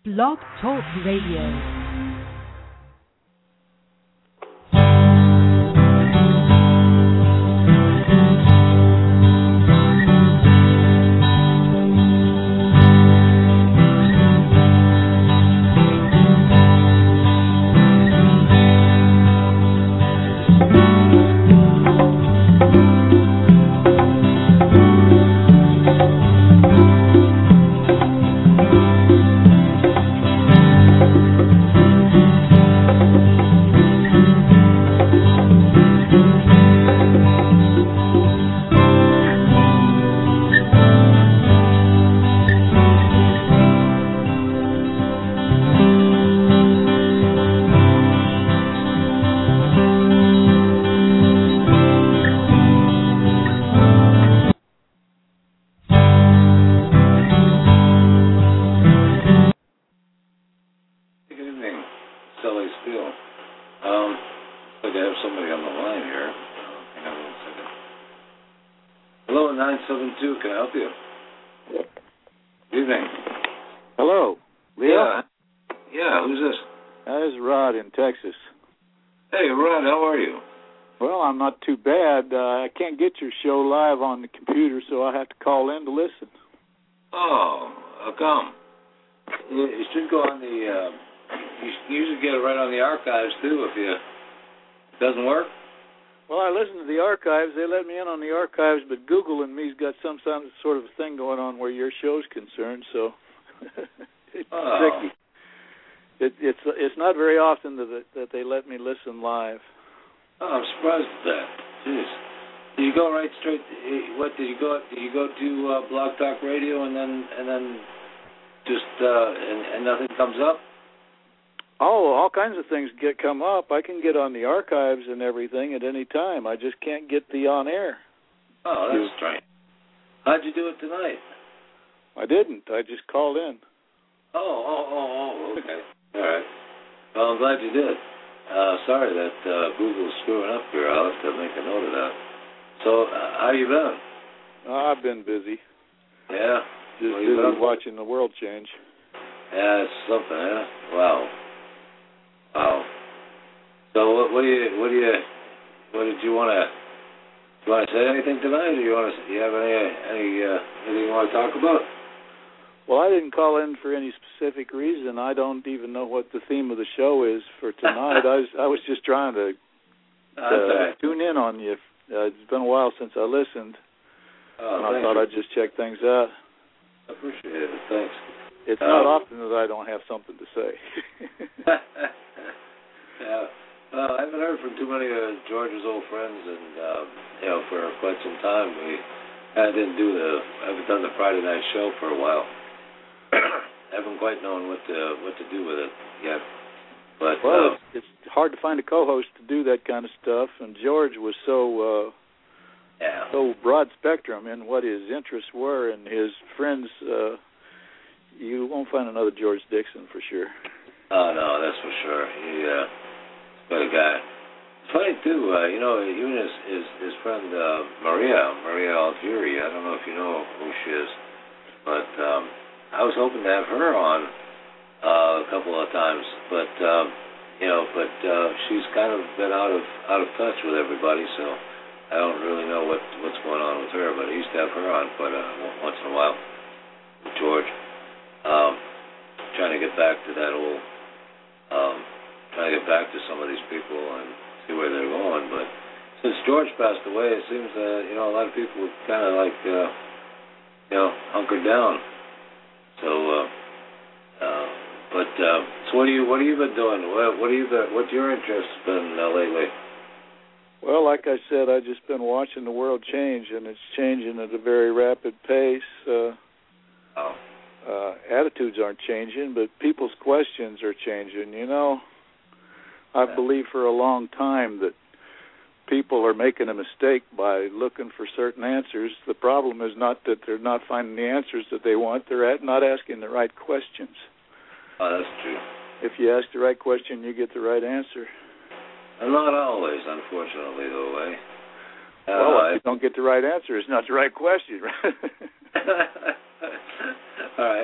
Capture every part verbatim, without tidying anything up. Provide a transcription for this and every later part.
Blog Talk Radio. Can I help you? Good evening. Hello, Leo? Yeah. Yeah, who's this? That is Rod in Texas. Hey, Rod, how are you? Well, I'm not too bad. Uh, I can't get your show live on the computer, so I have to call in to listen. Oh, how come? You, you should go on the, uh, you should usually get it right on the archives, too, if you, it doesn't work. Well, I listen to the archives. They let me in on the archives, but Google and me's got some, some sort of thing going on where your show's concerned, so it's oh. tricky. It, it's it's not very often that that they let me listen live. Oh, I'm surprised at that. Jeez. Did you go right straight? To, what did you go? Did you go to uh, Blog Talk Radio and then and then just uh, and, and nothing comes up? Oh, all kinds of things get come up. I can get on the archives and everything at any time. I just can't get the on air. Oh, that's strange. How'd you do it tonight? I didn't. I just called in. Oh, oh, oh, oh, okay. All right. Well, I'm glad you did. Uh, sorry that uh, Google's screwing up here. I'll have to make a note of that. So, uh, how you been? Oh, I've been busy. Yeah? Just well, busy watching the world change. Yeah, it's something, yeah? Wow. Wow. So what, what do you what do you what did you want to you want to say anything tonight? Or you want to you have any any uh, anything you want to talk about? Well, I didn't call in for any specific reason. I don't even know what the theme of the show is for tonight. I was I was just trying to uh, right. tune in on you. Uh, it's been a while since I listened, oh, and I thought you. I'd just check things out. I appreciate it. Thanks. It's um, not often that I don't have something to say. Yeah, well, I haven't heard from too many of George's old friends, and uh, you know, for quite some time. We I didn't do the, I haven't done the Friday night show for a while. I haven't quite known what to what to do with it yet. But well, uh, it's, it's hard to find a co-host to do that kind of stuff, and George was so uh, yeah, so broad spectrum in what his interests were, and his friends. Uh, you won't find another George Dixon for sure. Oh no, that's for sure. He. Uh, But a guy. It's funny too, uh, you know, even his his, his friend uh, Maria, Maria Algieri. I don't know if you know who she is, but um, I was hoping to have her on uh, a couple of times, but um, you know, but uh, she's kind of been out of out of touch with everybody, so I don't really know what what's going on with her. But I used to have her on quite a, once in a while with George, um, trying to get back to that old. Um, trying to get back to some of these people and see where they're going. But since George passed away, it seems that, you know, a lot of people kind of like, uh, you know, hunkered down. So, uh, uh, but, uh, so what do you, what have you been doing? What, what have you been, what's your interest been uh, lately? Well, like I said, I've just been watching the world change, and it's changing at a very rapid pace. Uh, oh. uh, attitudes aren't changing, but people's questions are changing, you know. I've believed for a long time that people are making a mistake by looking for certain answers. The problem is not that they're not finding the answers that they want. They're at not asking the right questions. Oh, that's true. If you ask the right question, you get the right answer. And not always, unfortunately, though, eh? Uh, well, if you don't get the right answer, it's not the right question, right? All right.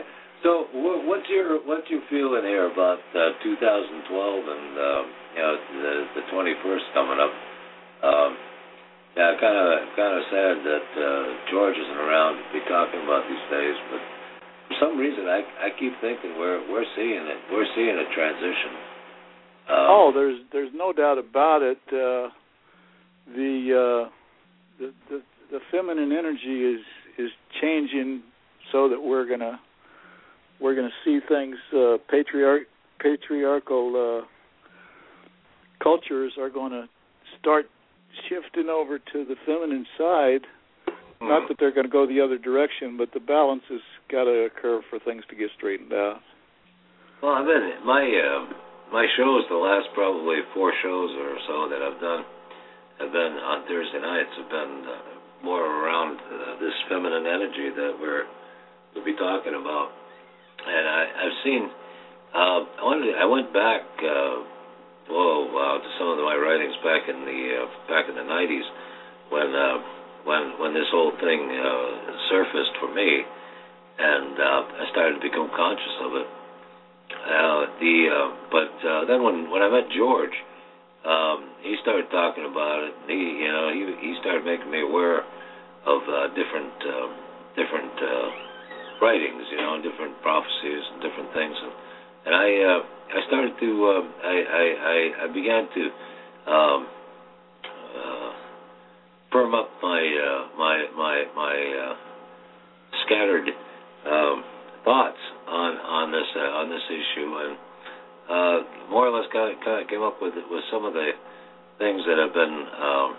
So, wh- what's your what's your feeling here about uh, two thousand twelve and um, you know the the twenty-first coming up? Um, yeah, kind of kind of sad that uh, George isn't around to be talking about these days, but for some reason I I keep thinking we're we're seeing it we're seeing a transition. Um, oh, there's there's no doubt about it. Uh, the, uh, the the the feminine energy is is changing so that we're gonna. We're going to see things, uh, patriarch, patriarchal uh, cultures are going to start shifting over to the feminine side. Mm-hmm. Not that they're going to go the other direction, but the balance has got to occur for things to get straightened out. Well, I've been, my, uh, my shows, the last probably four shows or so that I've done, have been on Thursday nights, have been uh, more around uh, this feminine energy that we're, we'll be talking about. And I, I've seen. Uh, I wanted. To, I went back. Uh, whoa, wow, to some of my writings back in the uh, back in the nineties, when uh, when when this whole thing uh, surfaced for me, and uh, I started to become conscious of it. Uh, the uh, but uh, then when when I met George, um, he started talking about it. He you know he he started making me aware of uh, different uh, different. Uh, writings, you know, different prophecies and different things, and, and I uh, I started to uh, I, I I began to um, uh, firm up my uh, my my my uh, scattered um, thoughts on on this uh, on this issue, and uh, more or less kind of, kind of came up with with some of the things that have been. Um,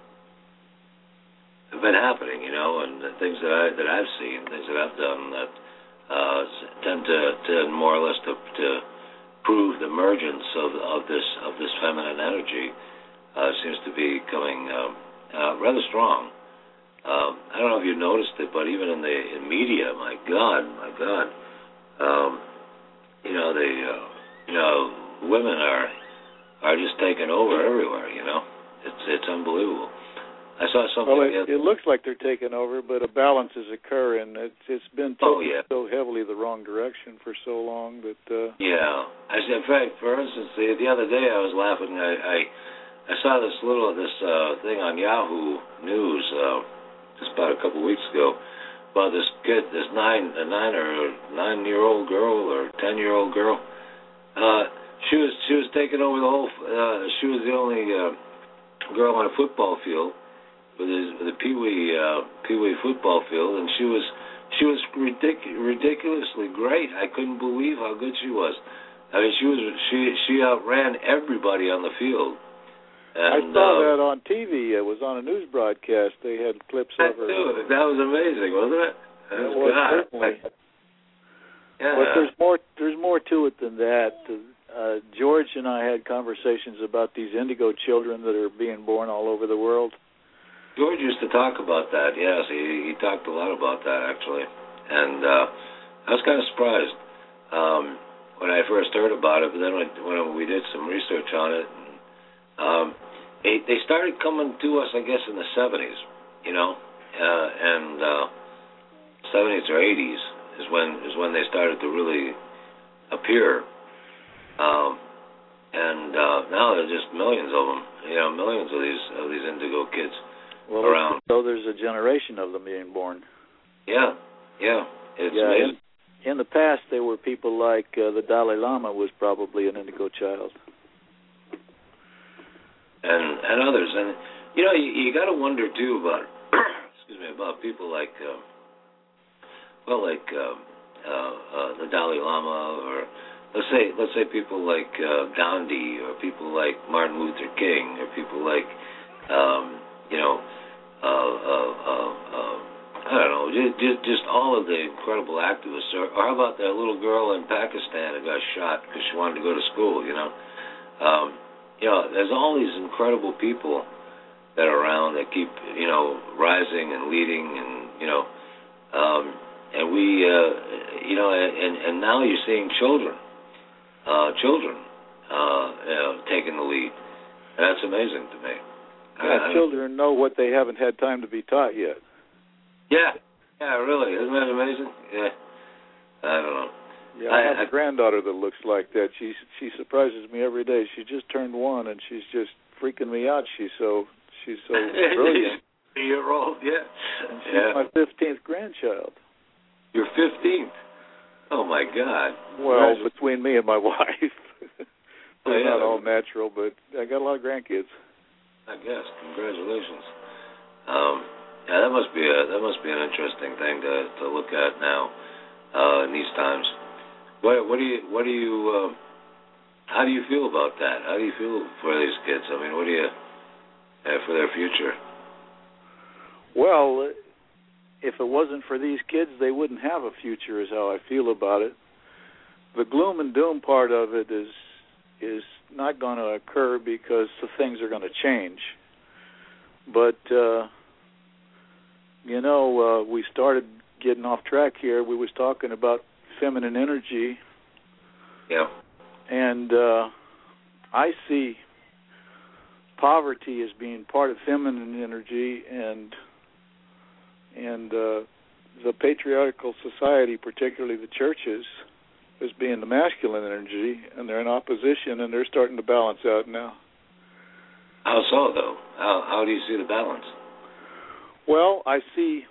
have been happening, you know, and the things that I that I've seen, things that I've done that uh, tend to, to more or less to, to prove the emergence of of this of this feminine energy uh, seems to be coming um, uh, rather strong. Um, I don't know if you noticed it, but even in the in media, my God, my God, um, you know, the uh, you know, women are are just taking over everywhere. You know, it's it's unbelievable. I saw something. Well, it, it looks like they're taking over, but a balance is occurring. It's it's been oh, taken yeah. so heavily the wrong direction for so long that. Uh, yeah, I said, in fact, for instance, the, the other day I was laughing. I I, I saw this little this uh, thing on Yahoo News uh, just about a couple of weeks ago about this kid, this nine a nine or nine year old girl or ten year old girl. Uh, she was she was taking over the whole. Uh, she was the only uh, girl on a football field. With, his, with a peewee uh, peewee football field, and she was she was ridic- ridiculously great. I couldn't believe how good she was. I mean, she was she she outran everybody on the field. And, I saw uh, that on T V. It was on a news broadcast. They had clips I of her. Too. That was amazing, wasn't it? That it was, was God. certainly. Yeah. But there's more. There's more to it than that. Uh, George and I had conversations about these indigo children that are being born all over the world. George used to talk about that, yes. He, he talked a lot about that, actually. And uh, I was kind of surprised um, when I first heard about it, but then when, when we did some research on it, um, they, they started coming to us, I guess, in the seventies, you know, uh, and uh, seventies or eighties is when is when they started to really appear. Um, and uh, now there's just millions of them, you know, millions of these of these indigo kids. Well, around. So there's a generation of them being born. Yeah, yeah, it's yeah, amazing. In, in the past, there were people like uh, the Dalai Lama was probably an indigo child, and and others, and you know, you, you got to wonder too about excuse me about people like uh, well, like uh, uh, uh, the Dalai Lama, or let's say let's say people like uh, Gandhi, or people like Martin Luther King, or people like um, you know. Uh, uh, uh, uh, I don't know, just, just just all of the incredible activists. Or, or how about that little girl in Pakistan who got shot because she wanted to go to school, you know? Um, you know, there's all these incredible people that are around that keep, you know, rising and leading, and, you know, um, and we, uh, you know, and, and now you're seeing children, uh, children, uh, you know, taking the lead. And that's amazing to me. Yeah, children know what they haven't had time to be taught yet. Yeah, yeah, really. Isn't that amazing? Yeah. I don't know. Yeah, I have I, a granddaughter that looks like that. She she surprises me every day. She just turned one, and she's just freaking me out. She's so she's so brilliant. Year old, yeah. And she's yeah. my fifteenth grandchild. Your fifteenth? Oh my God. Well, between me and my wife, they're oh, yeah. not all natural, but I got a lot of grandkids. I guess. Congratulations. Um, yeah, that must be a that must be an interesting thing to to look at now uh, in these times. What what do you what do you uh, how do you feel about that? How do you feel for these kids? I mean, what do you uh, for their future? Well, if it wasn't for these kids, they wouldn't have a future, is how I feel about it. The gloom and doom part of it is is not going to occur because the things are going to change. But, uh, you know, uh, we started getting off track here. We was talking about feminine energy. Yeah. And uh, I see poverty as being part of feminine energy, and and uh, the patriarchal society, particularly the churches, as being the masculine energy, and they're in opposition, and they're starting to balance out now. How so, though? How how do you see the balance? Well, I see,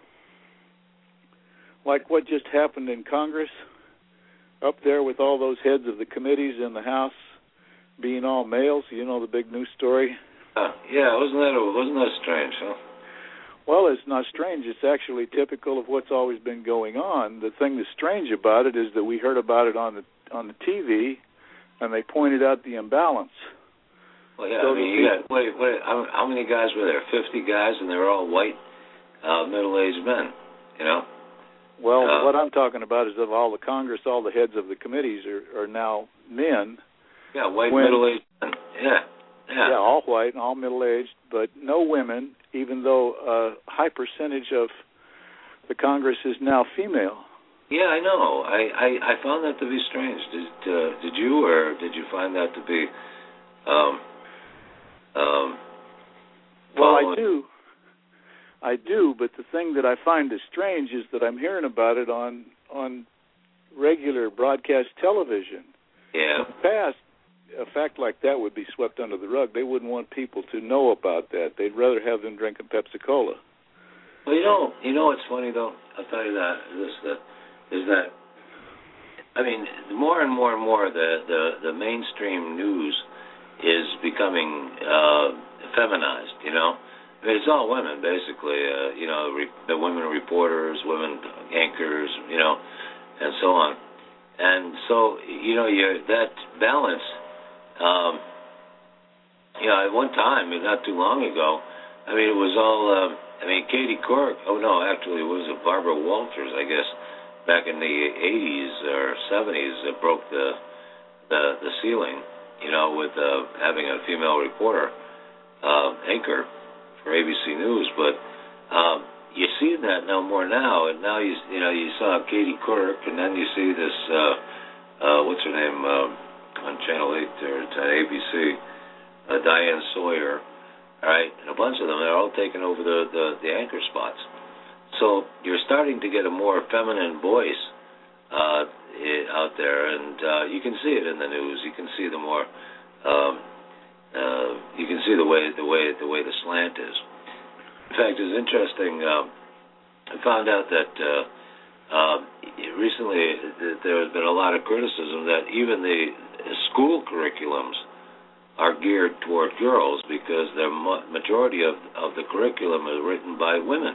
like what just happened in Congress, up there with all those heads of the committees in the House being all males. You know the big news story. Uh, yeah, wasn't that wasn't that strange, huh? Well, it's not strange. It's actually typical of what's always been going on. The thing that's strange about it is that we heard about it on the on the T V, and they pointed out the imbalance. Well, yeah, so I mean, you got, wait, wait, how, how many guys were there? fifty guys, and they were all white, uh, middle-aged men, you know? Well, uh, what I'm talking about is of all the Congress, all the heads of the committees are, are now men. Yeah, white, when, middle-aged men, yeah. Yeah. yeah, all white and all middle-aged, but no women, even though a high percentage of the Congress is now female. Yeah, I know. I, I, I found that to be strange. Did uh, did you, or did you find that to be... Um, um, well, I do. I do, but the thing that I find is strange is that I'm hearing about it on on regular broadcast television. Yeah. In the past, a fact like that would be swept under the rug. They wouldn't want people to know about that. They'd rather have them drinking Pepsi-Cola. Well, you know, you know what's funny, though? I'll tell you that, this, that, is that, I mean, more and more and more the, the, the mainstream news is becoming uh, feminized, you know? I mean, it's all women, basically, uh, you know, re- the women reporters, women anchors, you know, and so on. And so, you know, you're, that balance, um, you know, at one time, not too long ago, I mean, it was all, um, I mean, Katie Couric, oh, no, actually, it was Barbara Walters, I guess, back in the eighties or seventies that broke the, the, the ceiling, you know, with uh, having a female reporter, uh, anchor for A B C News. But um, you see that now more now, and now you you know you saw Katie Couric, and then you see this uh, uh, what's her name uh, on Channel eight or it's on A B C, uh, Diane Sawyer, all right, and a bunch of them. They're all taking over the, the the anchor spots. So you're starting to get a more feminine voice uh, out there, and uh, you can see it in the news. You can see the more, um, uh, you can see the way the way the way the slant is. In fact, it's interesting. Um, I found out that uh, uh, recently there has been a lot of criticism that even the school curriculums are geared toward girls because the majority of of the curriculum is written by women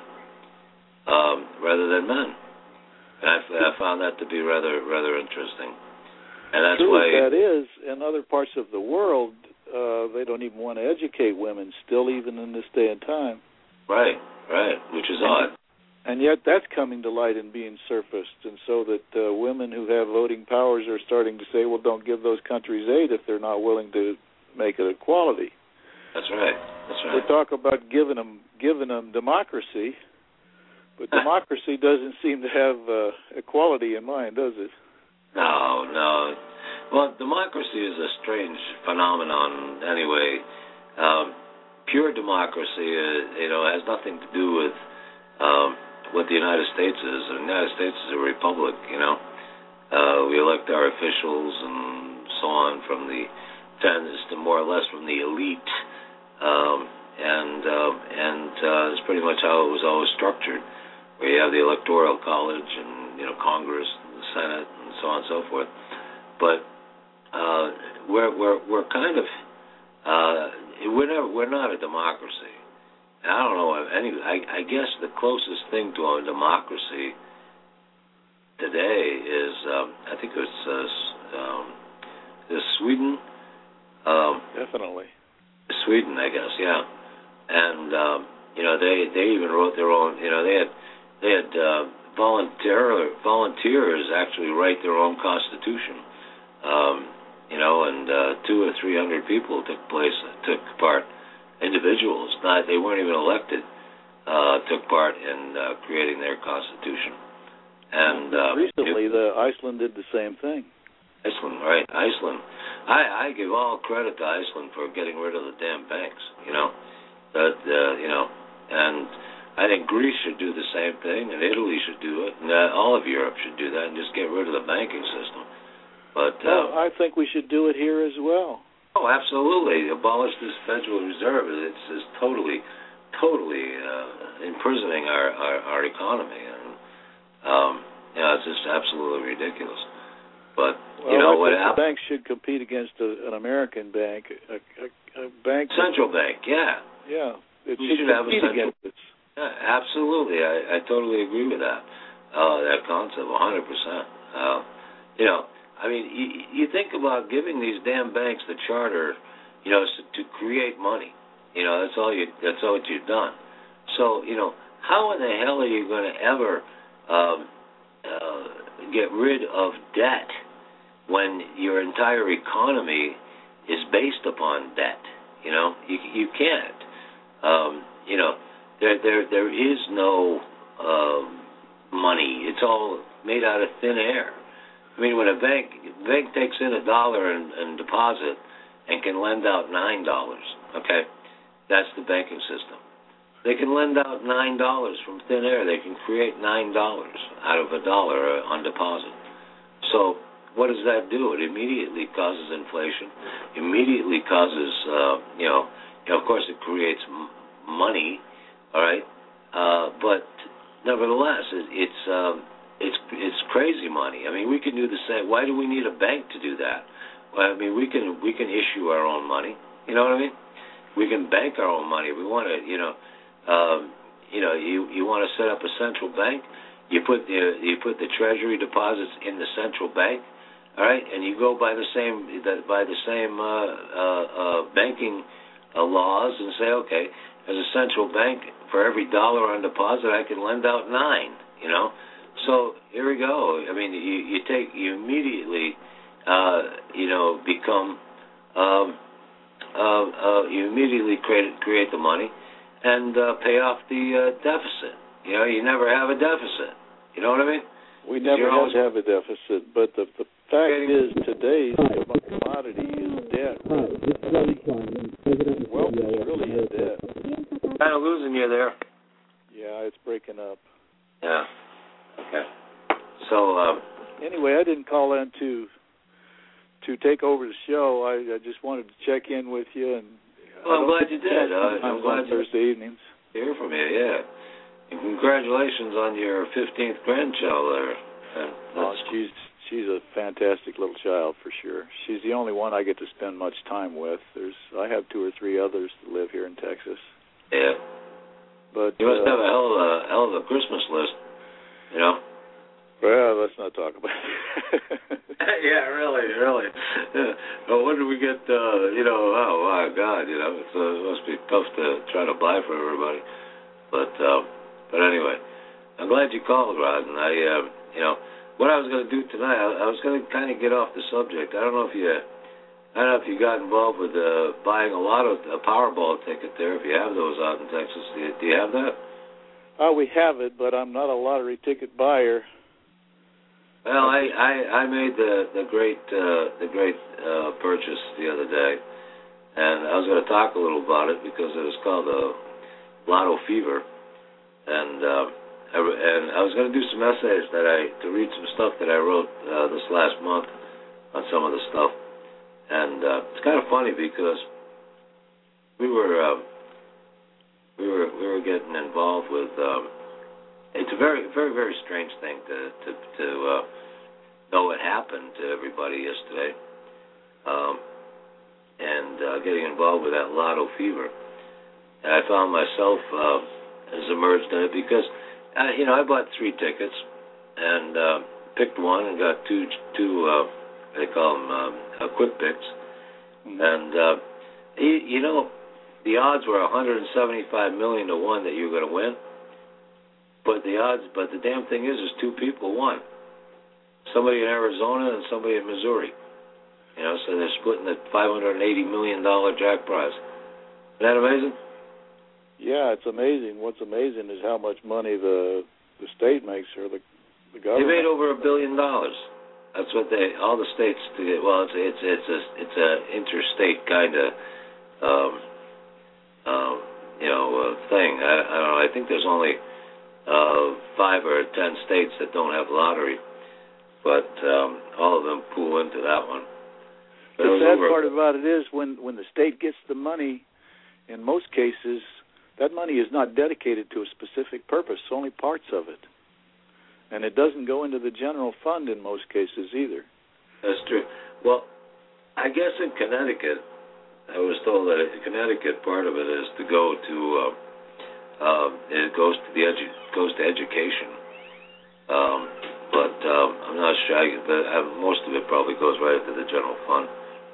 um, rather than men. And I, I found that to be rather rather interesting. And that's True why that is, in other parts of the world, uh, they don't even want to educate women still, even in this day and time. Right, right, which is and, odd. And yet that's coming to light and being surfaced, and so that uh, women who have voting powers are starting to say, well, don't give those countries aid if they're not willing to make it equality. That's right, that's right. They talk about giving them, giving them democracy, but democracy doesn't seem to have uh, equality in mind, does it? No, no. Well, democracy is a strange phenomenon anyway. Um, pure democracy, uh, you know, has nothing to do with um, what the United States is. The United States is a republic, you know. Uh, we elect our officials and so on from the tens to more or less from the elite, um, and uh, and uh, it's pretty much how it was always structured, where you have the electoral college and you know Congress, and the Senate, and so on and so forth. But uh, we're we're we're kind of uh, we're never, we're not a democracy. And I don't know any. I, I guess the closest thing to a democracy today is um, I think it's uh, um, is Sweden. Um, Definitely. Sweden, I guess, yeah. And um, you know, they they even wrote their own. You know, they had they had uh, volunteer volunteers actually write their own constitution. Um, you know, and uh, two or three hundred people took place took part. Individuals, not they weren't even elected, uh, took part in uh, creating their constitution. And uh, recently, it, the Iceland did the same thing. Iceland, right? Iceland. I, I give all credit to Iceland for getting rid of the damn banks. You know, that uh, you know, and I think Greece should do the same thing, and Italy should do it, and uh, all of Europe should do that, and just get rid of the banking system. But uh, well, I think we should do it here as well. Oh, absolutely. Abolish this Federal Reserve. It's, it's totally, totally uh, imprisoning our, our, our economy. And, um, you know, it's just absolutely ridiculous. But, well, you know, I what think happens... the banks should compete against a, an American bank, a, a, a bank... Central bank, yeah. Yeah. It we should, should have a central... against it. Yeah, absolutely. I, I totally agree with that, uh, that concept, one hundred percent. Uh, you know, I mean, you, you think about giving these damn banks the charter, you know, to create money. You know, that's all you. That's all what you've done. So, you know, how in the hell are you going to ever um, uh, get rid of debt when your entire economy is based upon debt? You know, you you can't. Um, you know, there there there is no uh, money. It's all made out of thin air. I mean, when a bank bank takes in a dollar and, and deposit and can lend out nine dollars, okay, that's the banking system. They can lend out nine dollars from thin air. They can create nine dollars out of a dollar on deposit. So what does that do? It immediately causes inflation. Immediately causes, uh, you know, you know, of course, it creates m- money. All right, uh, but nevertheless, it, it's. Um, It's it's crazy money. I mean, we can do the same. Why do we need a bank to do that? Well, I mean, we can we can issue our own money. You know what I mean? We can bank our own money. We want to, you know, um, you know, you, you want to set up a central bank. You put the you put the treasury deposits in the central bank, all right, and you go by the same by the same uh, uh, uh, banking uh, laws and say, okay, as a central bank, for every dollar on deposit, I can lend out nine. You know. So here we go. I mean, you, you take you immediately, uh, you know, become, um, uh, uh, you immediately create create the money, and uh, pay off the uh, deficit. You know, you never have a deficit. You know what I mean? We never have to have a deficit, but the the fact is today's commodity is debt. Well, it's really is debt. Kind of losing you there. Yeah, it's breaking up. Yeah. Okay. So um, anyway, I didn't call in to to take over the show. I, I just wanted to check in with you, and well, I'm glad you did. Uh, I'm glad on Thursday evenings. Hear from you, yeah. And congratulations on your fifteenth grandchild there. Oh, she's she's a fantastic little child for sure. She's the only one I get to spend much time with. There's I have two or three others that live here in Texas. Yeah. But you must uh, have a hell of a hell of a Christmas list. You know? Well, let's not talk about it. Yeah, really, really. Yeah. Well, when do we get, uh, you know, oh, my God, you know, it's, uh, it must be tough to try to buy for everybody. But, uh, but anyway, I'm glad you called, Rod, and I, uh, you know, what I was going to do tonight, I, I was going to kind of get off the subject. I don't know if you, I don't know if you got involved with uh, buying a lot of a Powerball ticket there, if you have those out in Texas. Do you, do you have that? Oh, we have it, but I'm not a lottery ticket buyer. Well, I, I, I made the the great uh, the great uh, purchase the other day, and I was going to talk a little about it because it was called a Lotto Fever, and uh, I, and I was going to do some essays that I to read some stuff that I wrote uh, this last month on some of the stuff, and uh, it's kind of funny because we were uh, we were we were getting involved with. Um, it's a very very very strange thing to to to uh, know what happened to everybody yesterday, um, and uh, getting involved with that lotto fever, and I found myself uh, has emerged in it because. Uh, you know, I bought three tickets and uh, picked one and got two, two uh, they call them um, uh, quick picks. Mm-hmm. And, uh, you, you know, the odds were one hundred seventy-five million to one that you were going to win. But the odds, but the damn thing is, is two people won. Somebody in Arizona and somebody in Missouri. You know, so they're splitting the five hundred eighty million dollars jack prize. Isn't that amazing? Yeah, it's amazing. What's amazing is how much money the the state makes, or the the government. They made over a billion dollars. That's what they all the states do. Well, it's it's it's a it's a interstate kind of um, um, you know uh, thing. I, I don't know. I think there's only uh, five or ten states that don't have lottery, but um, all of them pool into that one. But the sad over... part about it is when when the state gets the money, in most cases. That money is not dedicated to a specific purpose, only parts of it. And it doesn't go into the general fund in most cases either. That's true. Well, I guess in Connecticut, I was told that in Connecticut part of it is to go to, uh, uh, it goes to the edu- goes to education. Um, but um, I'm not sure, I, but uh, most of it probably goes right into the general fund.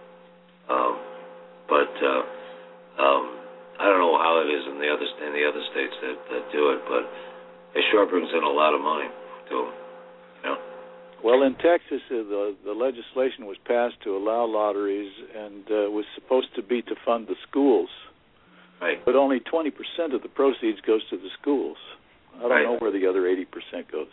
Um, but, uh, um, I don't know how it is in the other in the other states that, that do it, but it sure brings in a lot of money to them. You know? Well, in Texas, uh, the the legislation was passed to allow lotteries, and uh, was supposed to be to fund the schools. Right. But only twenty percent of the proceeds goes to the schools. I don't right. know where the other eighty percent goes.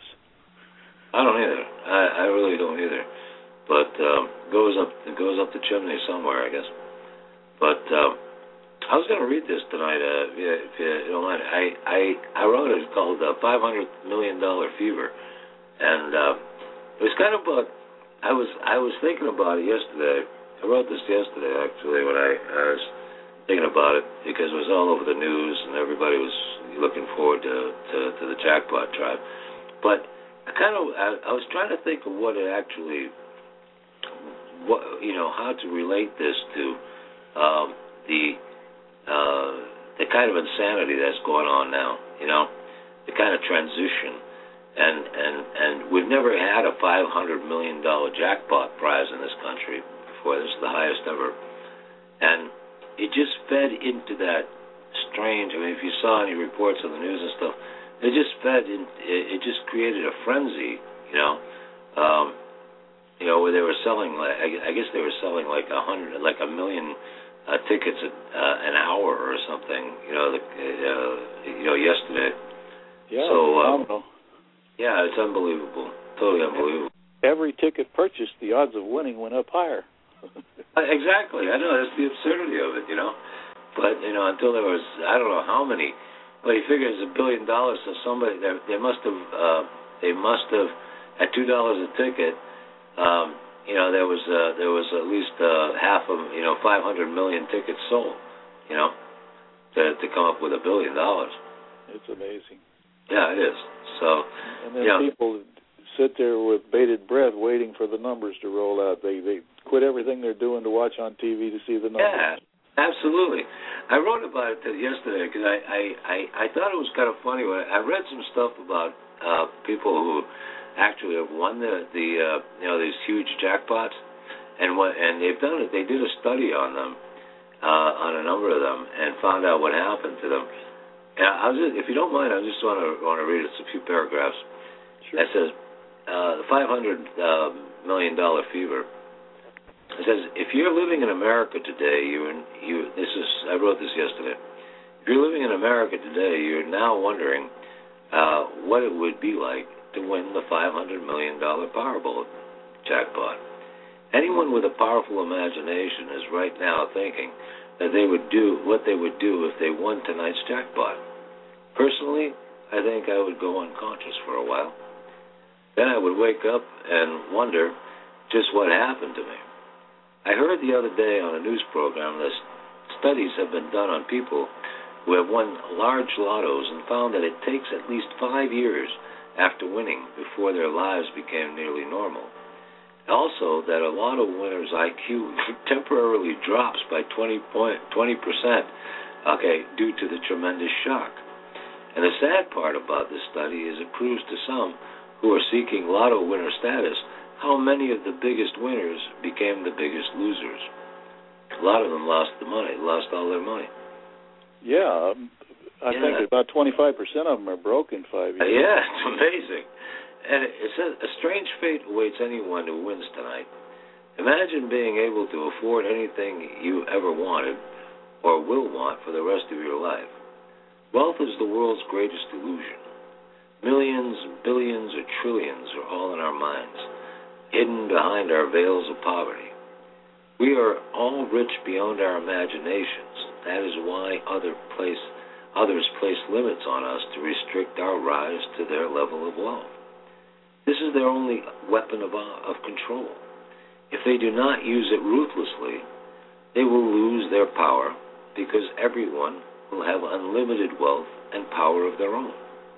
I don't either. I, I really don't either. But um, goes up it goes up the chimney somewhere, I guess. But. Um, I was going to read this tonight, uh, if you don't mind. I, I, I wrote it called uh, five hundred million dollars Fever. And uh, it was kind of about, I was I was thinking about it yesterday. I wrote this yesterday, actually, when I, I was thinking about it, because it was all over the news and everybody was looking forward to, to, to the jackpot tribe. But I kind of, I, I was trying to think of what it actually, what you know, how to relate this to um, the Uh, the kind of insanity that's going on now, you know, the kind of transition, and and and we've never had a five hundred million dollars jackpot prize in this country before. This is the highest ever, and it just fed into that strange. I mean, if you saw any reports on the news and stuff, it just fed in. It, it just created a frenzy, you know, um, you know, where they were selling. Like, I, I guess they were selling like a hundred, like a million. Uh, tickets uh, an hour or something, you know, the, uh, you know, yesterday. Yeah, so, phenomenal. Uh, yeah, it's unbelievable, totally unbelievable. Every ticket purchased, the odds of winning went up higher. Exactly, I know, that's the absurdity of it, you know. But, you know, until there was, I don't know how many, but he figures a billion dollars, so somebody, they must have, uh, they must have, at two dollars a ticket, um, you know, there was uh, there was at least uh, half of, you know, five hundred million tickets sold, you know, to to come up with a billion dollars. It's amazing. Yeah, it is. So, and then you know, people sit there with bated breath waiting for the numbers to roll out. They they quit everything they're doing to watch on T V to see the numbers. Yeah, absolutely. I wrote about it yesterday because I, I, I, I thought it was kind of funny. When I read some stuff about uh, people who actually have won the the uh, you know, these huge jackpots, and what and they've done it. They did a study on them, uh, on a number of them, and found out what happened to them. And I was just, if you don't mind, I just want to want to read a few paragraphs. Sure. That says uh, the five hundred million dollar fever. It says if you're living in America today, you you this is I wrote this yesterday. If you're living in America today, you're now wondering uh, what it would be like to win the five hundred million dollars Powerball jackpot. Anyone with a powerful imagination is right now thinking that they would do what they would do if they won tonight's jackpot. Personally, I think I would go unconscious for a while. Then I would wake up and wonder just what happened to me. I heard the other day on a news program that studies have been done on people who have won large lottos and found that it takes at least five years after winning before their lives became nearly normal. Also, that a lotto winner's I Q temporarily drops by twenty percent, okay, due to the tremendous shock. And the sad part about this study is it proves to some who are seeking lotto winner status how many of the biggest winners became the biggest losers. A lot of them lost the money, lost all their money. Yeah, I yeah. think about twenty-five percent of them are broke in five years. Uh, yeah, it's amazing. And it says a strange fate awaits anyone who wins tonight. Imagine being able to afford anything you ever wanted or will want for the rest of your life. Wealth is the world's greatest illusion. Millions, billions, or trillions are all in our minds, hidden behind our veils of poverty. We are all rich beyond our imaginations. That is why other place, others place limits on us to restrict our rise to their level of wealth. This is their only weapon of, of control. If they do not use it ruthlessly, they will lose their power because everyone will have unlimited wealth and power of their own.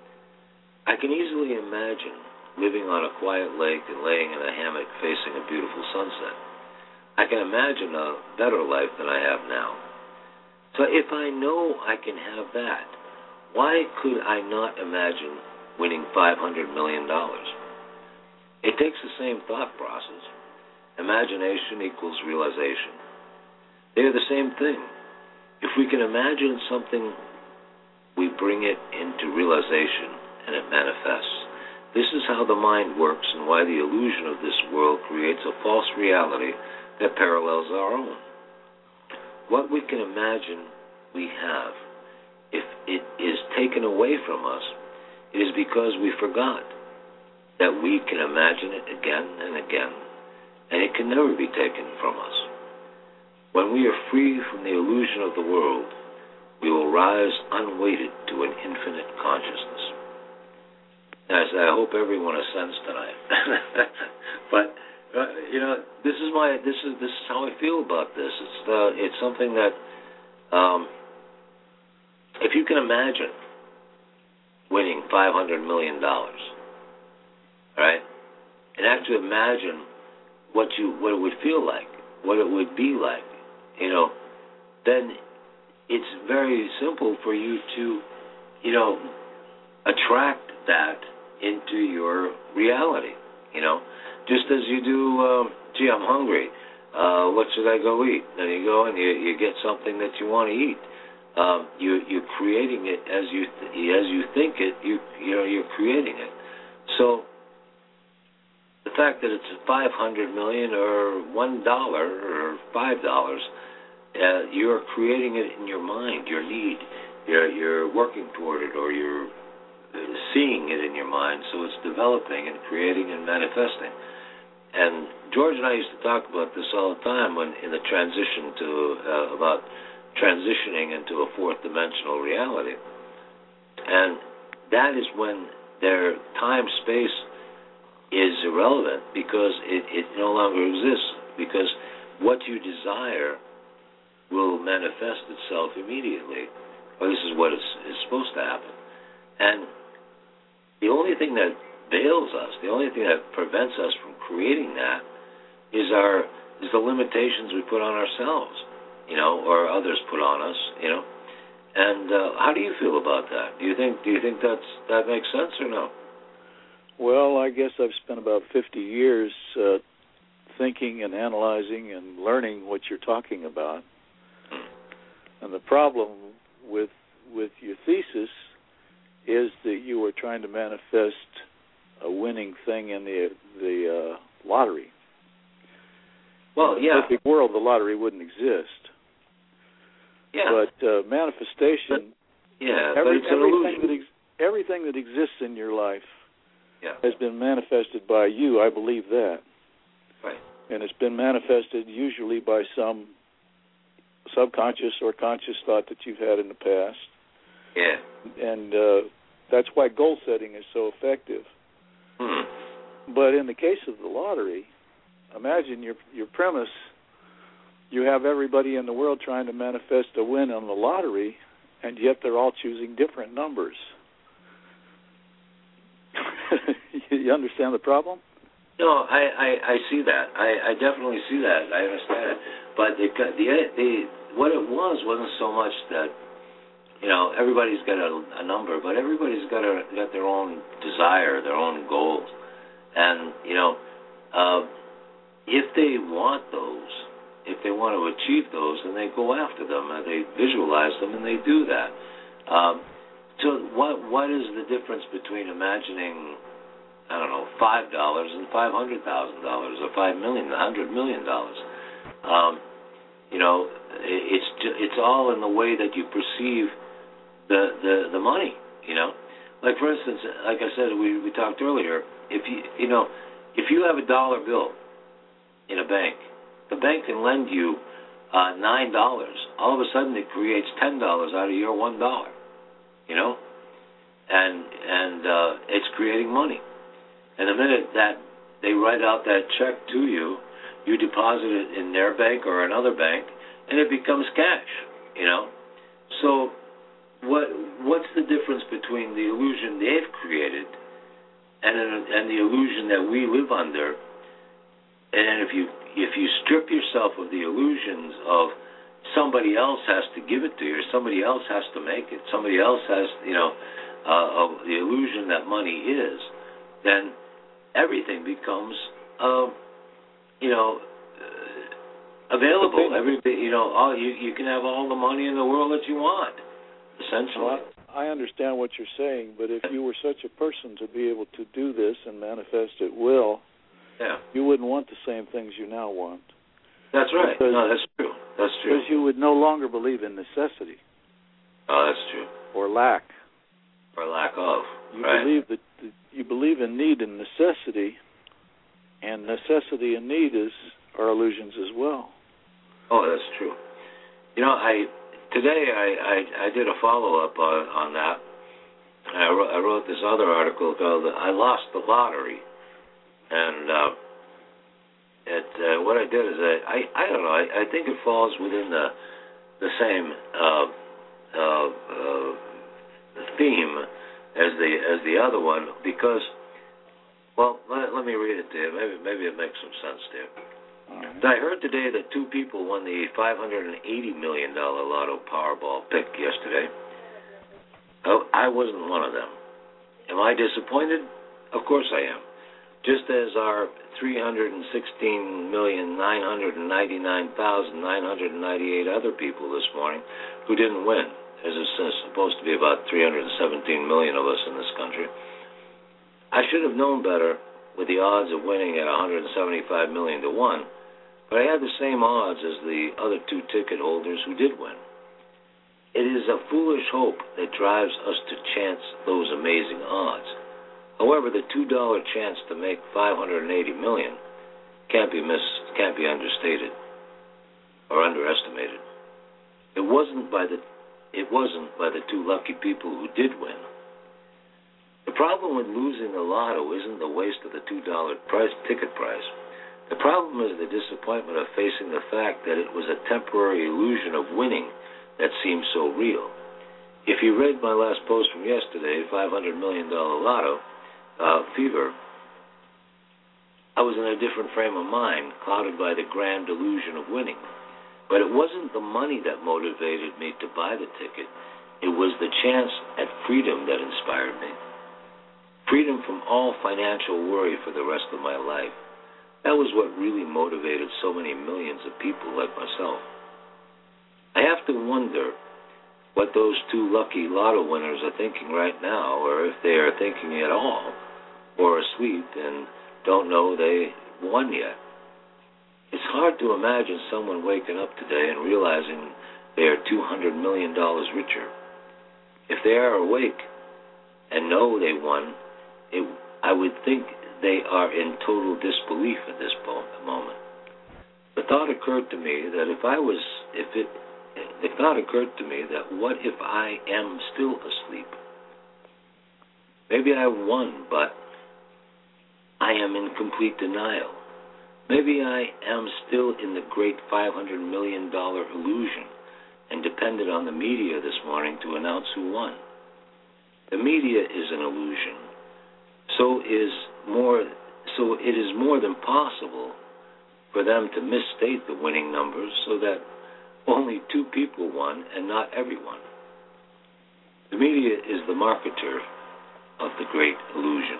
I can easily imagine living on a quiet lake and laying in a hammock facing a beautiful sunset. I can imagine a better life than I have now. So if I know I can have that, why could I not imagine winning five hundred million dollars? It takes the same thought process. Imagination equals realization. They are the same thing. If we can imagine something, we bring it into realization and it manifests. This is how the mind works and why the illusion of this world creates a false reality that parallels our own. What we can imagine we have, if it is taken away from us, it is because we forgot that we can imagine it again and again, and it can never be taken from us. When we are free from the illusion of the world, we will rise unweighted to an infinite consciousness. As I hope everyone ascends tonight. But uh, you know, this is my this is this is how I feel about this. It's uh, it's something that um, if you can imagine winning five hundred million dollars. Right? And actually imagine what you what it would feel like, what it would be like, you know, then it's very simple for you to, you know, attract that into your reality, you know. Just as you do, um, gee, I'm hungry. Uh, what should I go eat? Then you go and you, you get something that you want to eat. Um, you, you're creating it as you as you think it. You you know you're creating it. So the fact that it's five hundred million or one dollar or five dollars, uh, you're creating it in your mind, your need. You're you're working toward it, or you're seeing it in your mind. So it's developing and creating and manifesting. And George and I used to talk about this all the time when in the transition to uh, about transitioning into a fourth dimensional reality. And that is when their time space is irrelevant because it, it no longer exists, because what you desire will manifest itself immediately. Or this is what is, is supposed to happen. And the only thing that veils us, the only thing that prevents us from creating that is our is the limitations we put on ourselves, you know, or others put on us, you know. And uh, how do you feel about that? Do you think do you think that's that makes sense or no? Well, I guess I've spent about fifty years uh, thinking and analyzing and learning what you're talking about. Hmm. And the problem with with your thesis is that you were trying to manifest a winning thing in the the uh, lottery. Well, in yeah. In a perfect world, the lottery wouldn't exist. Yeah. But uh, manifestation. But, yeah. Every, but it's an everything illusion. that ex- everything that exists in your life yeah. has been manifested by you. I believe that. Right. And it's been manifested usually by some subconscious or conscious thought that you've had in the past. Yeah. And uh, That's why goal setting is so effective. Hmm. But in the case of the lottery, imagine your your premise. You have everybody in the world trying to manifest a win on the lottery, and yet they're all choosing different numbers. You understand the problem? No, I, I, I see that. I, I definitely see that. I understand it. But the, the, the, what it was wasn't so much that, you know, everybody's got a, a number, but everybody's got a, got their own desire, their own goals. And, you know, uh, if they want those, if they want to achieve those, then they go after them, and they visualize them, and they do that. Um, so what what is the difference between imagining, I don't know, five dollars and five hundred thousand dollars, or five million, a hundred million dollars? Um, you know, it's it's all in the way that you perceive the, the the money. You know, like for instance, like I said, we we talked earlier. If you you know, if you have a dollar bill in a bank, the bank can lend you uh, nine dollars. All of a sudden, it creates ten dollars out of your one dollar. You know, and and uh, it's creating money. And the minute that they write out that check to you, you deposit it in their bank or another bank, and it becomes cash. You know, so what what's the difference between the illusion they've created and and the illusion that we live under? And if you if you strip yourself of the illusions of somebody else has to give it to you, or somebody else has to make it, somebody else has, you know, uh, of the illusion that money is, then everything becomes, uh, you know, uh, available. Everything, you know, all you you can have all the money in the world that you want, essentially. Well, I understand what you're saying, but if you were such a person to be able to do this and manifest at will, yeah, you wouldn't want the same things you now want. That's right. Because, no, that's true. That's true. Because you would no longer believe in necessity. Oh, that's true. Or lack. Or lack of. You right. believe that you believe in need and necessity, and necessity and need is are illusions as well. Oh, that's true. You know, I today I, I, I did a follow up on, on that. I wrote, I wrote this other article called "I Lost the Lottery," and uh, it uh, what I did is I I, I don't know I, I think it falls within the the same uh, uh, uh, theme as the as the other one, because, well, let, let me read it to you. Maybe maybe it makes some sense to you. Right. I heard today that two people won the five hundred eighty million dollars Lotto Powerball pick yesterday. Oh, I wasn't one of them. Am I disappointed? Of course I am. Just as are three hundred sixteen million nine hundred ninety-nine thousand nine hundred ninety-eight other people this morning who didn't win. There's supposed to be about three hundred seventeen million of us in this country. I should have known better with the odds of winning at one hundred seventy-five million to one, but I had the same odds as the other two ticket holders who did win. It is a foolish hope that drives us to chance those amazing odds. However, the two dollar chance to make five hundred eighty million can't be mis can't be understated or underestimated. It wasn't by the It wasn't by the two lucky people who did win. The problem with losing the lotto isn't the waste of the two dollar price, ticket price. The problem is the disappointment of facing the fact that it was a temporary illusion of winning that seemed so real. If you read my last post from yesterday, five hundred million dollars lotto uh, fever, I was in a different frame of mind, clouded by the grand illusion of winning. But it wasn't the money that motivated me to buy the ticket. It was the chance at freedom that inspired me. Freedom from all financial worry for the rest of my life. That was what really motivated so many millions of people like myself. I have to wonder what those two lucky lotto winners are thinking right now, or if they are thinking at all, or asleep and don't know they won yet. It's hard to imagine someone waking up today and realizing they are two hundred million dollars richer. If they are awake and know they won, it, I would think they are in total disbelief at this moment. The thought occurred to me that if I was, if it, the thought occurred to me that what if I am still asleep? Maybe I won, but I am in complete denial. Maybe I am still in the great five hundred million dollars illusion and depended on the media this morning to announce who won. The media is an illusion. So is more. So it is more than possible for them to misstate the winning numbers so that only two people won and not everyone. The media is the marketer of the great illusion.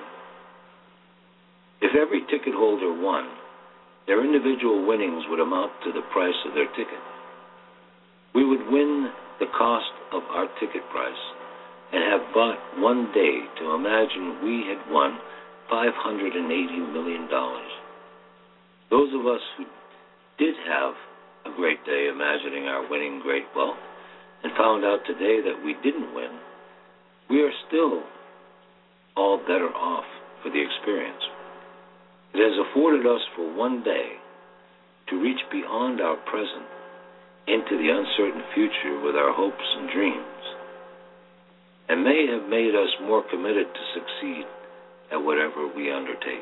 If every ticket holder won, their individual winnings would amount to the price of their ticket. We would win the cost of our ticket price and have bought one day to imagine we had won five hundred eighty million dollars. Those of us who did have a great day imagining our winning great wealth and found out today that we didn't win, we are still all better off for the experience. It has afforded us for one day to reach beyond our present into the uncertain future with our hopes and dreams, and may have made us more committed to succeed at whatever we undertake.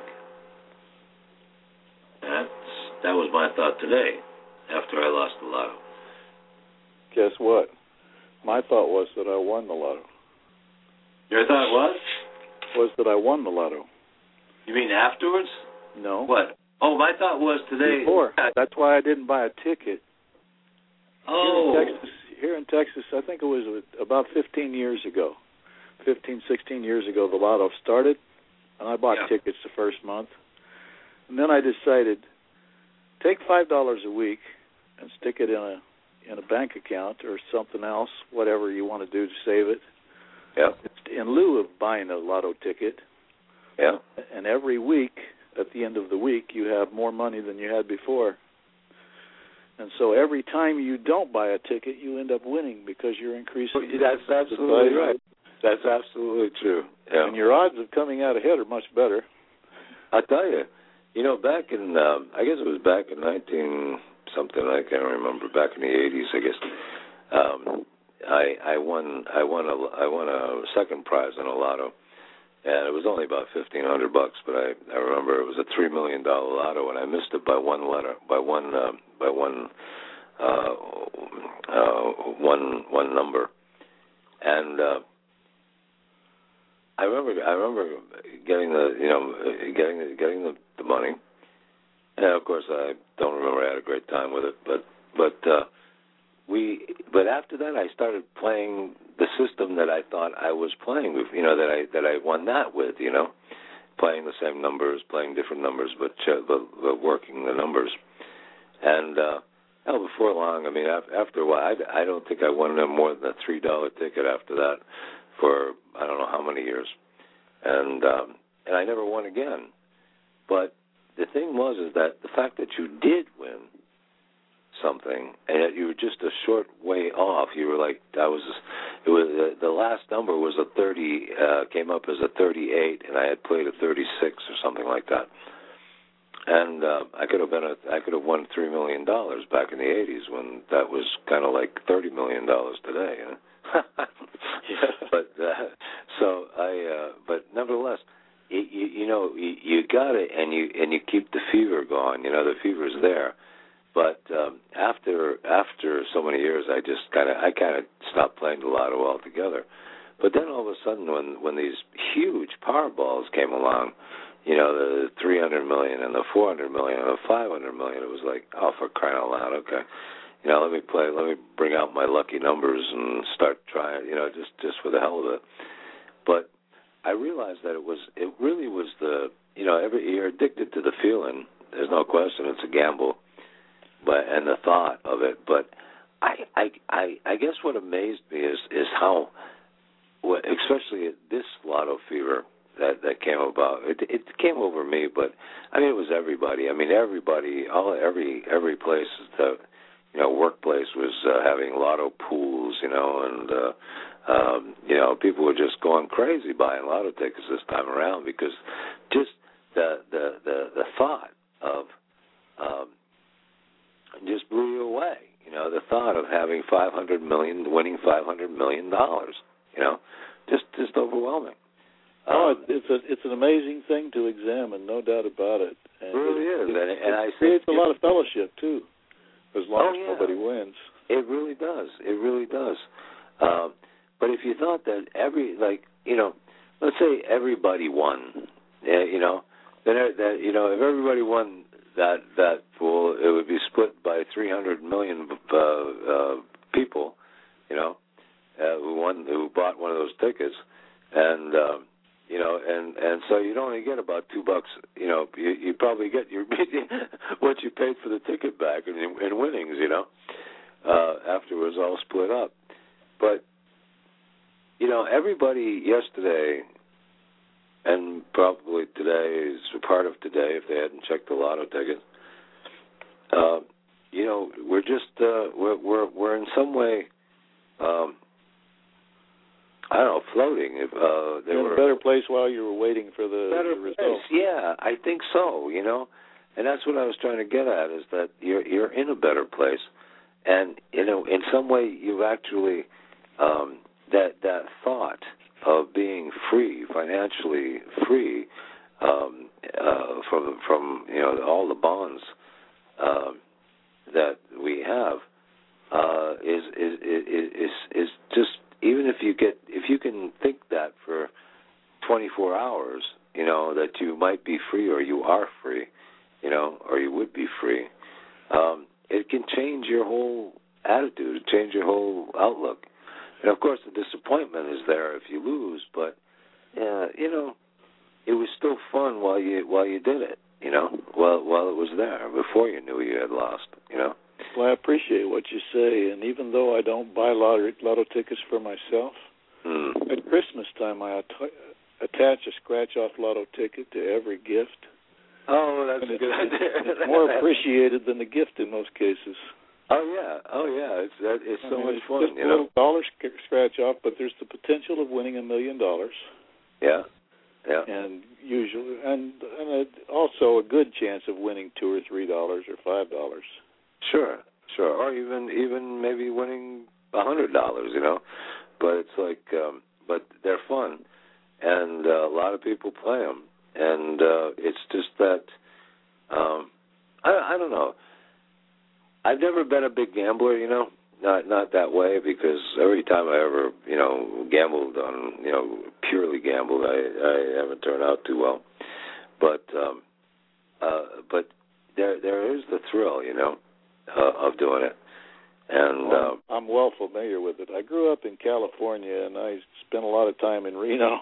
That's, that was my thought today after I lost the lotto. Guess what? My thought was that I won the lotto. Your thought was? Was that I won the lotto. You mean afterwards? No. What? Oh, my thought was today. Before. That's why I didn't buy a ticket. Oh. Here in Texas, here in Texas, I think it was about fifteen years ago, fifteen, sixteen years ago, the lotto started, and I bought yeah. tickets the first month. And then I decided, take five dollars a week and stick it in a in a bank account or something else, whatever you want to do to save it. Yeah. In lieu of buying a lotto ticket. Yeah. And every week, at the end of the week, you have more money than you had before. And so every time you don't buy a ticket, you end up winning because you're increasing. That's absolutely right. That's absolutely true. Yeah. And your odds of coming out ahead are much better. I tell you, you know, back in, um, I guess it was back in nineteen something, I can't remember, back in the eighties, I guess. Um, I I won I won a I won a second prize in a lotto, and it was only about fifteen hundred bucks. But I, I remember it was a three million dollar lotto, and I missed it by one letter, by one uh, by one uh, uh, one one number, and. Uh, I remember. I remember getting the, you know, getting the, getting the, the money, and of course I don't remember. I had a great time with it, but but uh, we. But after that, I started playing the system that I thought I was playing with. You know, that I that I won that with. You know, playing the same numbers, playing different numbers, but but, but working the numbers. And uh, hell, before long, I mean, after a while, I, I don't think I won more than a three dollar ticket after that. For I don't know how many years, and um, and I never won again. But the thing was is that the fact that you did win something, and that you were just a short way off. You were like I was. It was uh, the last number was a thirty. Uh, came up as a thirty-eight, and I had played a thirty-six or something like that. And uh, I could have been a. I could have won three million dollars back in the eighties when that was kind of like thirty million dollars today. You know? But uh, so I, uh, but nevertheless, you, you, you know, you, you got it, and you and you keep the fever going. You know, the fever's there. But um, after after so many years, I just kind of I kind of stopped playing the lotto altogether. But then all of a sudden, when when these huge Powerballs came along, you know, the three hundred million and the four hundred million and the five hundred million, it was like, oh, for crying out loud, okay. You know, let me play, let me bring out my lucky numbers and start trying, you know, just, just for the hell of it. But I realized that it was, it really was the, you know, every, you're addicted to the feeling. There's no question. It's a gamble, but, and the thought of it. But I, I, I, I guess what amazed me is, is how, especially this lotto fever that, that came about, it, it came over me, but I mean, it was everybody. I mean, everybody, all, every, every place that, you know, workplace was uh, having lotto pools, you know, and, uh, um, you know, people were just going crazy buying lotto tickets this time around because just the the, the, the thought of um, just blew you away, you know, the thought of having five hundred million dollars, winning five hundred million dollars, you know, just, just overwhelming. Oh, Um, it's a it's an amazing thing to examine, no doubt about it. And it really it, is, it, and, and it I creates think a lot of fellowship too, as long oh, as yeah. nobody wins. It really does. It really does. Um, but if you thought that every, like, you know, let's say everybody won, uh, you know, then that you know, if everybody won that that pool, it would be split by three hundred million uh, uh, people, you know, uh, who won, who bought one of those tickets, and. Um, You know, and, and so you'd only get about two bucks. You know, you you probably get your what you paid for the ticket back in, in winnings. You know, uh, after it was all split up. But you know, everybody yesterday, and probably today is a part of today if they hadn't checked the lotto ticket. Uh, you know, we're just uh, we're we're we're in some way. Um, I don't know, floating. If uh, they You're were in a better place while you were waiting for the, better the result. place. Yeah, I think so. You know, and that's what I was trying to get at is that you're you're in a better place, and you know, in some way, you've actually um, that that thought of being free, financially free um, uh, from from you know all the bonds um, that we have uh, is, is is is is just. Even if you get, if you can think that for twenty-four hours, you know, that you might be free or you are free, you know, or you would be free, um, it can change your whole attitude, change your whole outlook. And, of course, the disappointment is there if you lose, but, uh, you know, it was still fun while you while you did it, you know, while, while it was there, before you knew you had lost, you know. Well, I appreciate what you say, and even though I don't buy lotto, lotto tickets for myself, mm. at Christmas time I att- attach a scratch-off lotto ticket to every gift. Oh, that's and a it's, good idea. It's more appreciated than the gift in most cases. Oh yeah, oh yeah, it's that, it's so I mean, much it's fun. just you a know? little dollar sc- scratch-off, but there's the potential of winning a million dollars. Yeah, yeah. And usually, and, and a, also a good chance of winning two or three dollars or five dollars. Sure, sure, or even even maybe winning a hundred dollars, you know. But it's like, um, but they're fun, and uh, a lot of people play them, and uh, it's just that um, I, I don't know. I've never been a big gambler, you know, not not that way, because every time I ever, you know, gambled on, you know, purely gambled, I, I haven't turned out too well. But um, uh, but there there is the thrill, you know. Uh, of doing it, and well, uh, I'm well familiar with it. I grew up in California, and I spent a lot of time in Reno.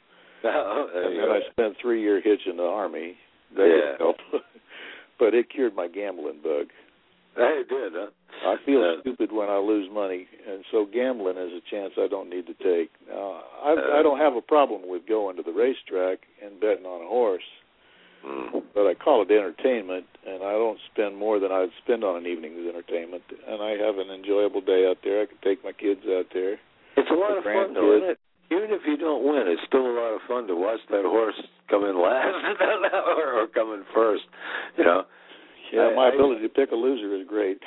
Oh, and then I spent three year hitch in the Army. That yeah, helped. But it cured my gambling bug. Hey, it did, huh? I feel uh, stupid when I lose money, and so gambling is a chance I don't need to take. Now, I, uh, I don't have a problem with going to the racetrack and betting on a horse. Mm. But I call it entertainment, and I don't spend more than I'd spend on an evening's entertainment. And I have an enjoyable day out there. I can take my kids out there. It's a lot of fun, though, isn't it? Even if you don't win, it's still a lot of fun to watch that horse come in last or, or come in first. You know. Yeah, I, my I, ability to pick a loser is great.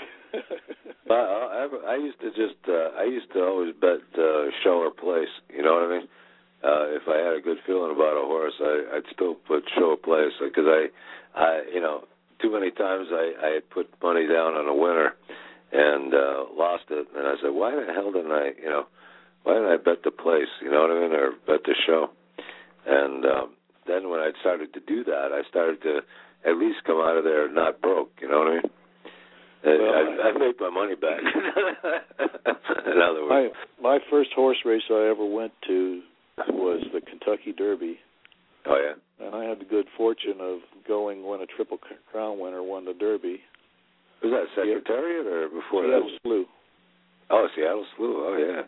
I, I, I used to just, uh, I used to always bet uh, show or place. You know what I mean? Uh, if I had a good feeling about a horse, I, I'd still put show or place, because I, I, you know, too many times I, I had put money down on a winner and uh, lost it, and I said, why the hell didn't I, you know, why didn't I bet the place, you know what I mean, or bet the show? And um, then when I started to do that, I started to at least come out of there not broke, you know what I mean? Well, I, I made my money back. In other words, my, my first horse race I ever went to was the Kentucky Derby. Oh, yeah? And I had the good fortune of going when a Triple Crown winner won the Derby. Was that Secretariat or before Seattle that? Slew. Oh, Seattle Slew. Oh, yeah.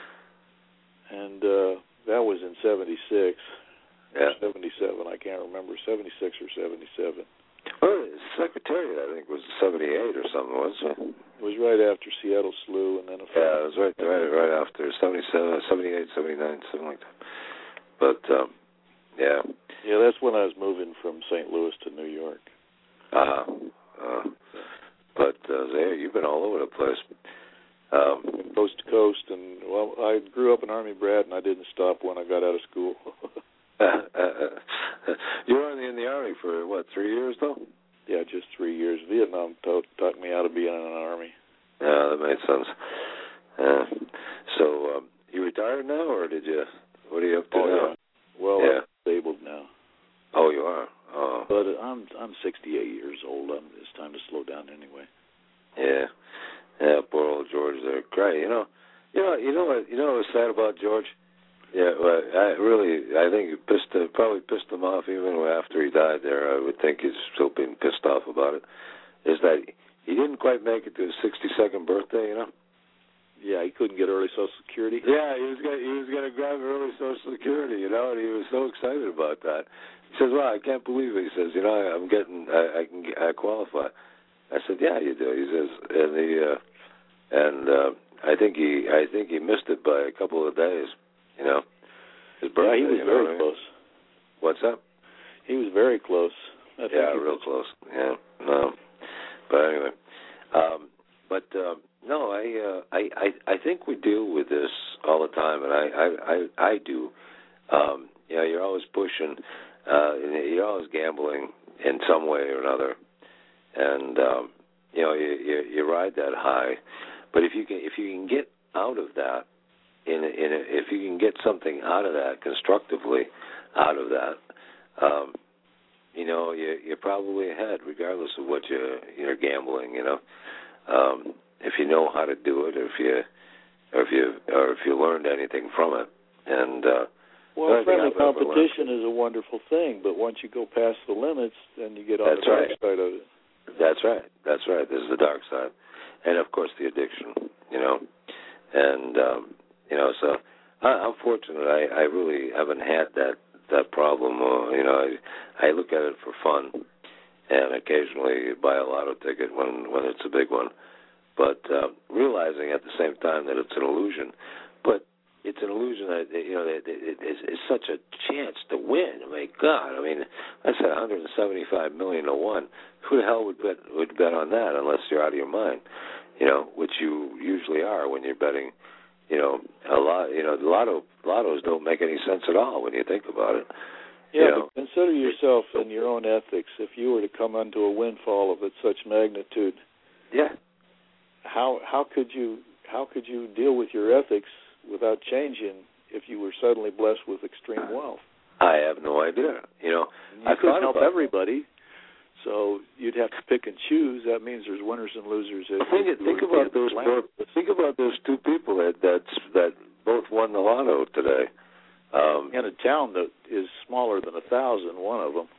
And uh, that was in seventy-six. Yeah. seventy-seven, I can't remember, seventy-six or seventy-seven. Well, Secretariat, I think, was seventy-eight or something, wasn't it? It was right after Seattle Slew, and then a yeah, it was right, right, right after seventy-seven, seventy-eight, seventy-nine, something like that. But um, yeah, yeah, that's when I was moving from Saint Louis to New York. Uh-huh. Uh But uh, there, you've been all over the place, um, coast to coast, and well, I grew up an Army brat, and I didn't stop when I got out of school. You were in the, in the Army for, what, three years, though? Yeah, just three years. Vietnam taught, taught me out of being in an Army. Yeah, that made sense. Uh, so, um, you retired now, or did you, what are you up to oh, now? Yeah. Well, yeah. I'm disabled now. Oh, you are? Oh. But I'm I'm sixty-eight years old. I'm, it's time to slow down anyway. Yeah. Yeah, poor old George there. Great. You know, you know, you know what, you know what was sad about George? Yeah, well, I really, I think it pissed, uh, probably pissed him off even after he died there. I would think he's still being pissed off about it. Is that he didn't quite make it to his sixty-second birthday, you know? Yeah, he couldn't get early Social Security. Yeah, he was gonna, he was going to grab early Social Security, you know, and he was so excited about that. He says, "Well, I can't believe it." He says, "You know, I'm getting, I, I can, I qualify." I said, "Yeah, you do." He says, and he, uh, and uh, I think he, I think he missed it by a couple of days, you know. His birthday, yeah, he was you know very what I mean? close. What's that? He was very close. I think yeah, he real was. close. Yeah, no, but anyway, um, but. Uh, No, I, uh, I, I, I think we deal with this all the time, and I, I, I, I do. Um, you know, you're always pushing, uh, you're always gambling in some way or another, and um, you know, you, you, you ride that high. But if you can, if you can get out of that, in, a, in a, if you can get something out of that constructively, out of that, um, you know, you, you're probably ahead, regardless of what you're, you're gambling. You know. Um, if you know how to do it, or if you, or if you, or if you learned anything from it, and uh, well, friendly competition is a wonderful thing, but once you go past the limits, then you get on That's the dark right. side of it. That's right. That's right. This is the dark side, and of course the addiction. You know, and um, you know, so I, I'm fortunate. I, I really haven't had that that problem. Uh, you know, I I look at it for fun, and occasionally buy a lotto ticket when when it's a big one. But uh, realizing at the same time that it's an illusion, but it's an illusion that, you know, that it, it's, it's such a chance to win. I mean, God, I mean, that's one hundred seventy-five million to one. Who the hell would bet would bet on that unless you're out of your mind? You know, which you usually are when you're betting. You know, a lot. You know, lotto lottos don't make any sense at all when you think about it. Yeah, you know? But consider yourself and your own ethics. If you were to come unto a windfall of such magnitude, yeah. How how could you how could you deal with your ethics without changing if you were suddenly blessed with extreme wealth? I have no idea. You know, you I couldn't help about everybody, so you'd have to pick and choose. That means there's winners and losers. Think, think about those both, think about those two people that that's, that both won the lotto today. Um, in a town that is smaller than a thousand, one of them.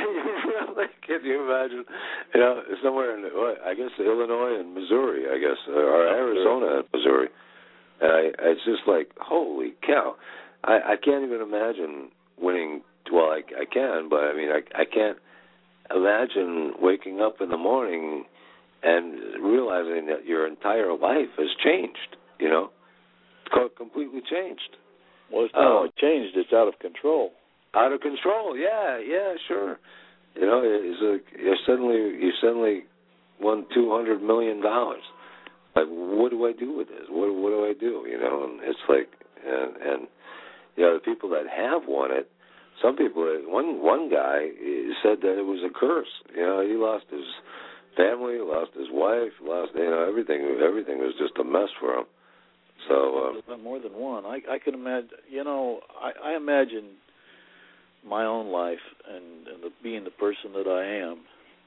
Can you imagine? You know, somewhere in, I guess, Illinois and Missouri, I guess, or Arizona and Missouri. And I, it's just like, holy cow. I, I can't even imagine winning. Well, I, I can, but I mean, I, I can't imagine waking up in the morning and realizing that your entire life has changed, you know? It's completely changed. Well, it's not only changed, it's out of control. Out of control, yeah, yeah, sure. You know, it's a, you're suddenly you suddenly won two hundred million dollars. Like, what do I do with this? What what do I do? You know, and it's like, and, and you know, the people that have won it, some people, one one guy said that it was a curse. You know, he lost his family, lost his wife, lost you know everything. Everything was just a mess for him. So uh, more than one. I I can imagine. You know, I, I imagine my own life and, and the, being the person that I am,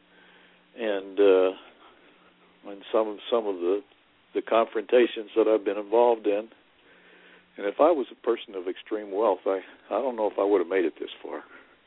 and uh, when some of some of the the confrontations that I've been involved in, and if I was a person of extreme wealth, I I don't know if I would have made it this far.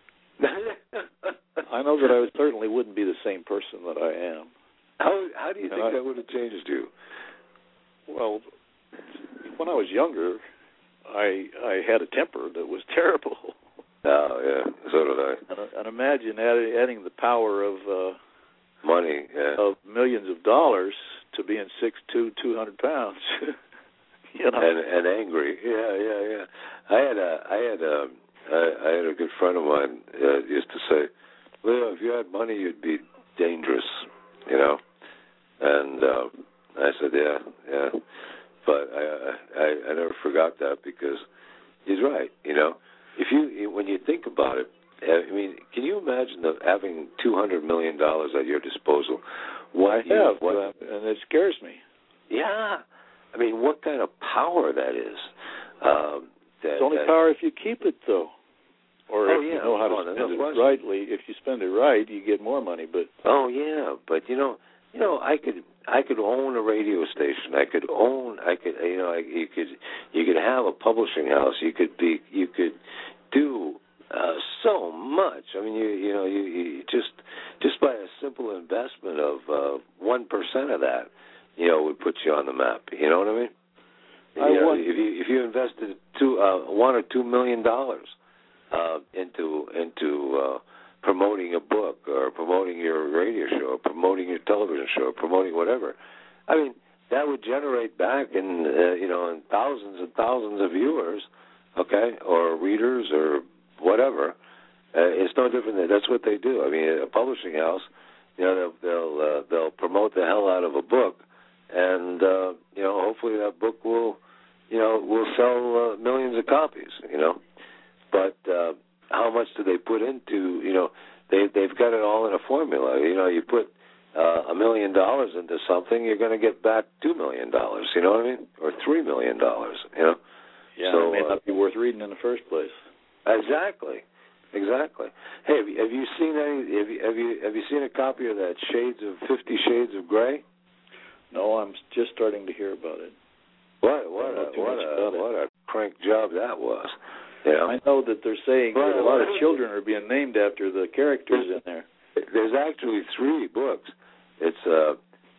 I know that I would, certainly wouldn't be the same person that I am. How how do you and think I, that would have changed you? Well, when I was younger, I I had a temper that was terrible. Oh, yeah, so did I. And, and imagine adding, adding the power of uh, money, yeah. of millions of dollars to being six two, two hundred pounds. you know, and and angry, yeah, yeah, yeah. I had a I had a I, I had a good friend of mine uh, used to say, "Leo, if you had money, you'd be dangerous," you know. And uh, I said, "Yeah, yeah," but I, I I never forgot that because he's right, you know. If you when you think dollars at your disposal. What I you, have, what, uh, and it scares me. Yeah. I mean, what kind of power that is. Um, that, it's only that, power if you keep it, though. Or oh, if yeah. you know how to oh, spend no it question. rightly. If you spend it right, you get more money. But Oh, yeah. But, you know, you know, I could I could own a radio station. I could own, I could, you know, I, you could you could have a publishing house. You could be, you could do uh, so much. I mean, you you know, you, you just just by a simple investment of uh, one percent of that, you know, would put you on the map. You know what I mean? I you know, want, if you if you invested two uh, one or two million dollars uh, into into uh, promoting a book or promoting your radio show, or promoting your television show, or promoting whatever, I mean, that would generate back in uh, you know in thousands and thousands of viewers, okay, or readers or whatever. Uh, it's no different than that's what they do. I mean, a publishing house, you know, they'll they'll, uh, they'll promote the hell out of a book, and uh, you know, hopefully that book will, you know, will sell uh, millions of copies. You know, but uh, how much do they put into? You know, they they've got it all in a formula. You know, you put uh, a million dollars into something, you're going to get back two million dollars. You know what I mean? Or three million dollars. You know. Yeah, so, it may uh, not be worth reading in the first place. Exactly, exactly. Hey, have you, have you seen any? Have you, have you have you seen a copy of that Shades of Fifty Shades of Grey? No, I'm just starting to hear about it. What what a what a what a crank job that was. You know? I know that they're saying well, that a lot of children are being named after the characters in there. There's actually three books. It's uh,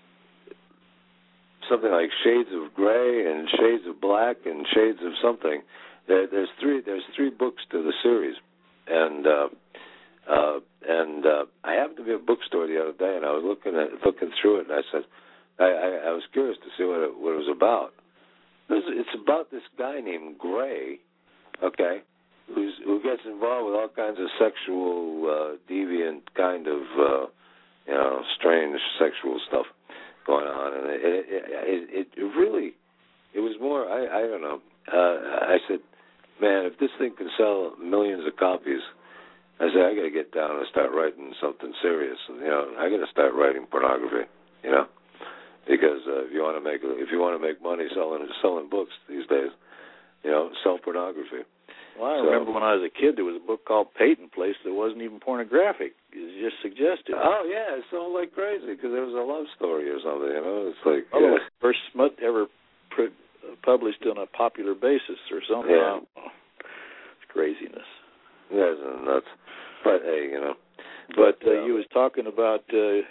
something like Shades of Grey and Shades of Black and Shades of something. There, there's three. There's three books to the series, and uh, uh, and uh, I happened to be at a bookstore the other day, and I was looking at looking through it, and I said, I, I, I was curious to see what it, what it was about. It was, it's about this guy named Gray, okay, who's who gets involved with all kinds of sexual, uh, deviant kind of, uh, you know, strange sexual stuff going on, and it it, it, it really, it was more. I, I don't know. Uh, I said, man, if this thing can sell millions of copies, I said, I got to get down and start writing something serious. You know, I got to start writing pornography. You know, because uh, if you want to make if you want to make money selling selling books these days, you know, sell pornography. Well, I so, remember when I was a kid, there was a book called Peyton Place that wasn't even pornographic. It was just suggestive. Oh yeah, it sold like crazy because there was a love story or something. You know, it's like oh, yeah. it was the first smut ever pr- published on a popular basis or something. Yeah. It's craziness. Yeah, it's nuts. But hey, you know. But, But uh, uh, you was talking about uh,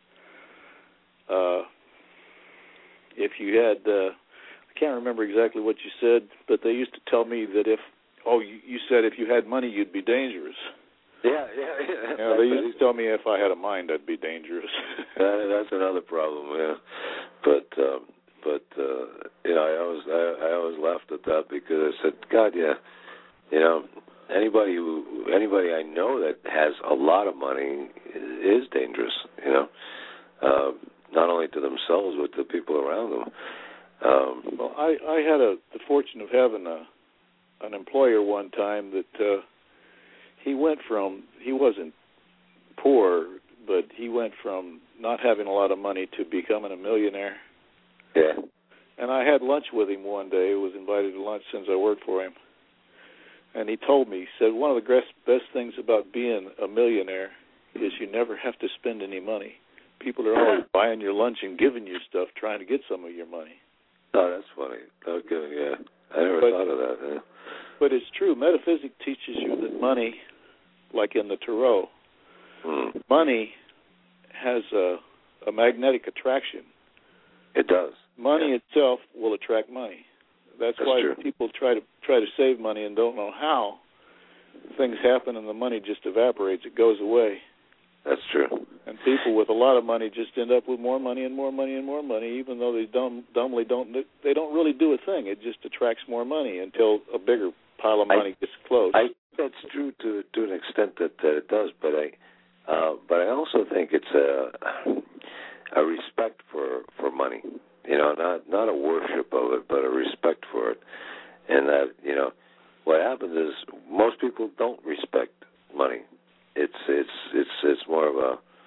uh, if you had, uh, I can't remember exactly what you said, but they used to tell me that if, oh, you, you said if you had money, you'd be dangerous. Yeah, yeah, yeah. You know, they used to tell me if I had a mind, I'd be dangerous. that, that's another problem, yeah. But, um, but uh, you know, I always, I, I always laughed at that because I said, God, yeah, you know, anybody who, anybody I know that has a lot of money is dangerous, you know, uh, not only to themselves but to people around them. Um, well, I, I had a, the fortune of having a an employer one time that uh, he went from, he wasn't poor, but he went from not having a lot of money to becoming a millionaire. Yeah. And I had lunch with him one day. I was invited to lunch since I worked for him. And he told me, he said, one of the best, best things about being a millionaire is you never have to spend any money. People are always buying your lunch and giving you stuff, trying to get some of your money. Oh, that's funny. Okay, yeah. I never but, thought of that. Yeah. But it's true. Metaphysics teaches you that money, like in the Tarot, hmm. money has a, a magnetic attraction. It does. Money yeah. itself will attract money. That's, That's why true. people try to try to save money and don't know how. Things happen and the money just evaporates. It goes away. That's true. And people with a lot of money just end up with more money and more money and more money, even though they dumb, dumbly don't they don't really do a thing. It just attracts more money until a bigger pile of money I, gets close. I think that's true to to an extent that, that it does, but I uh, but I also think it's a a respect for, for money. You know, not not a worship of it, but a respect for it. And that, you know, what happens is most people don't respect money. It's it's it's it's more of a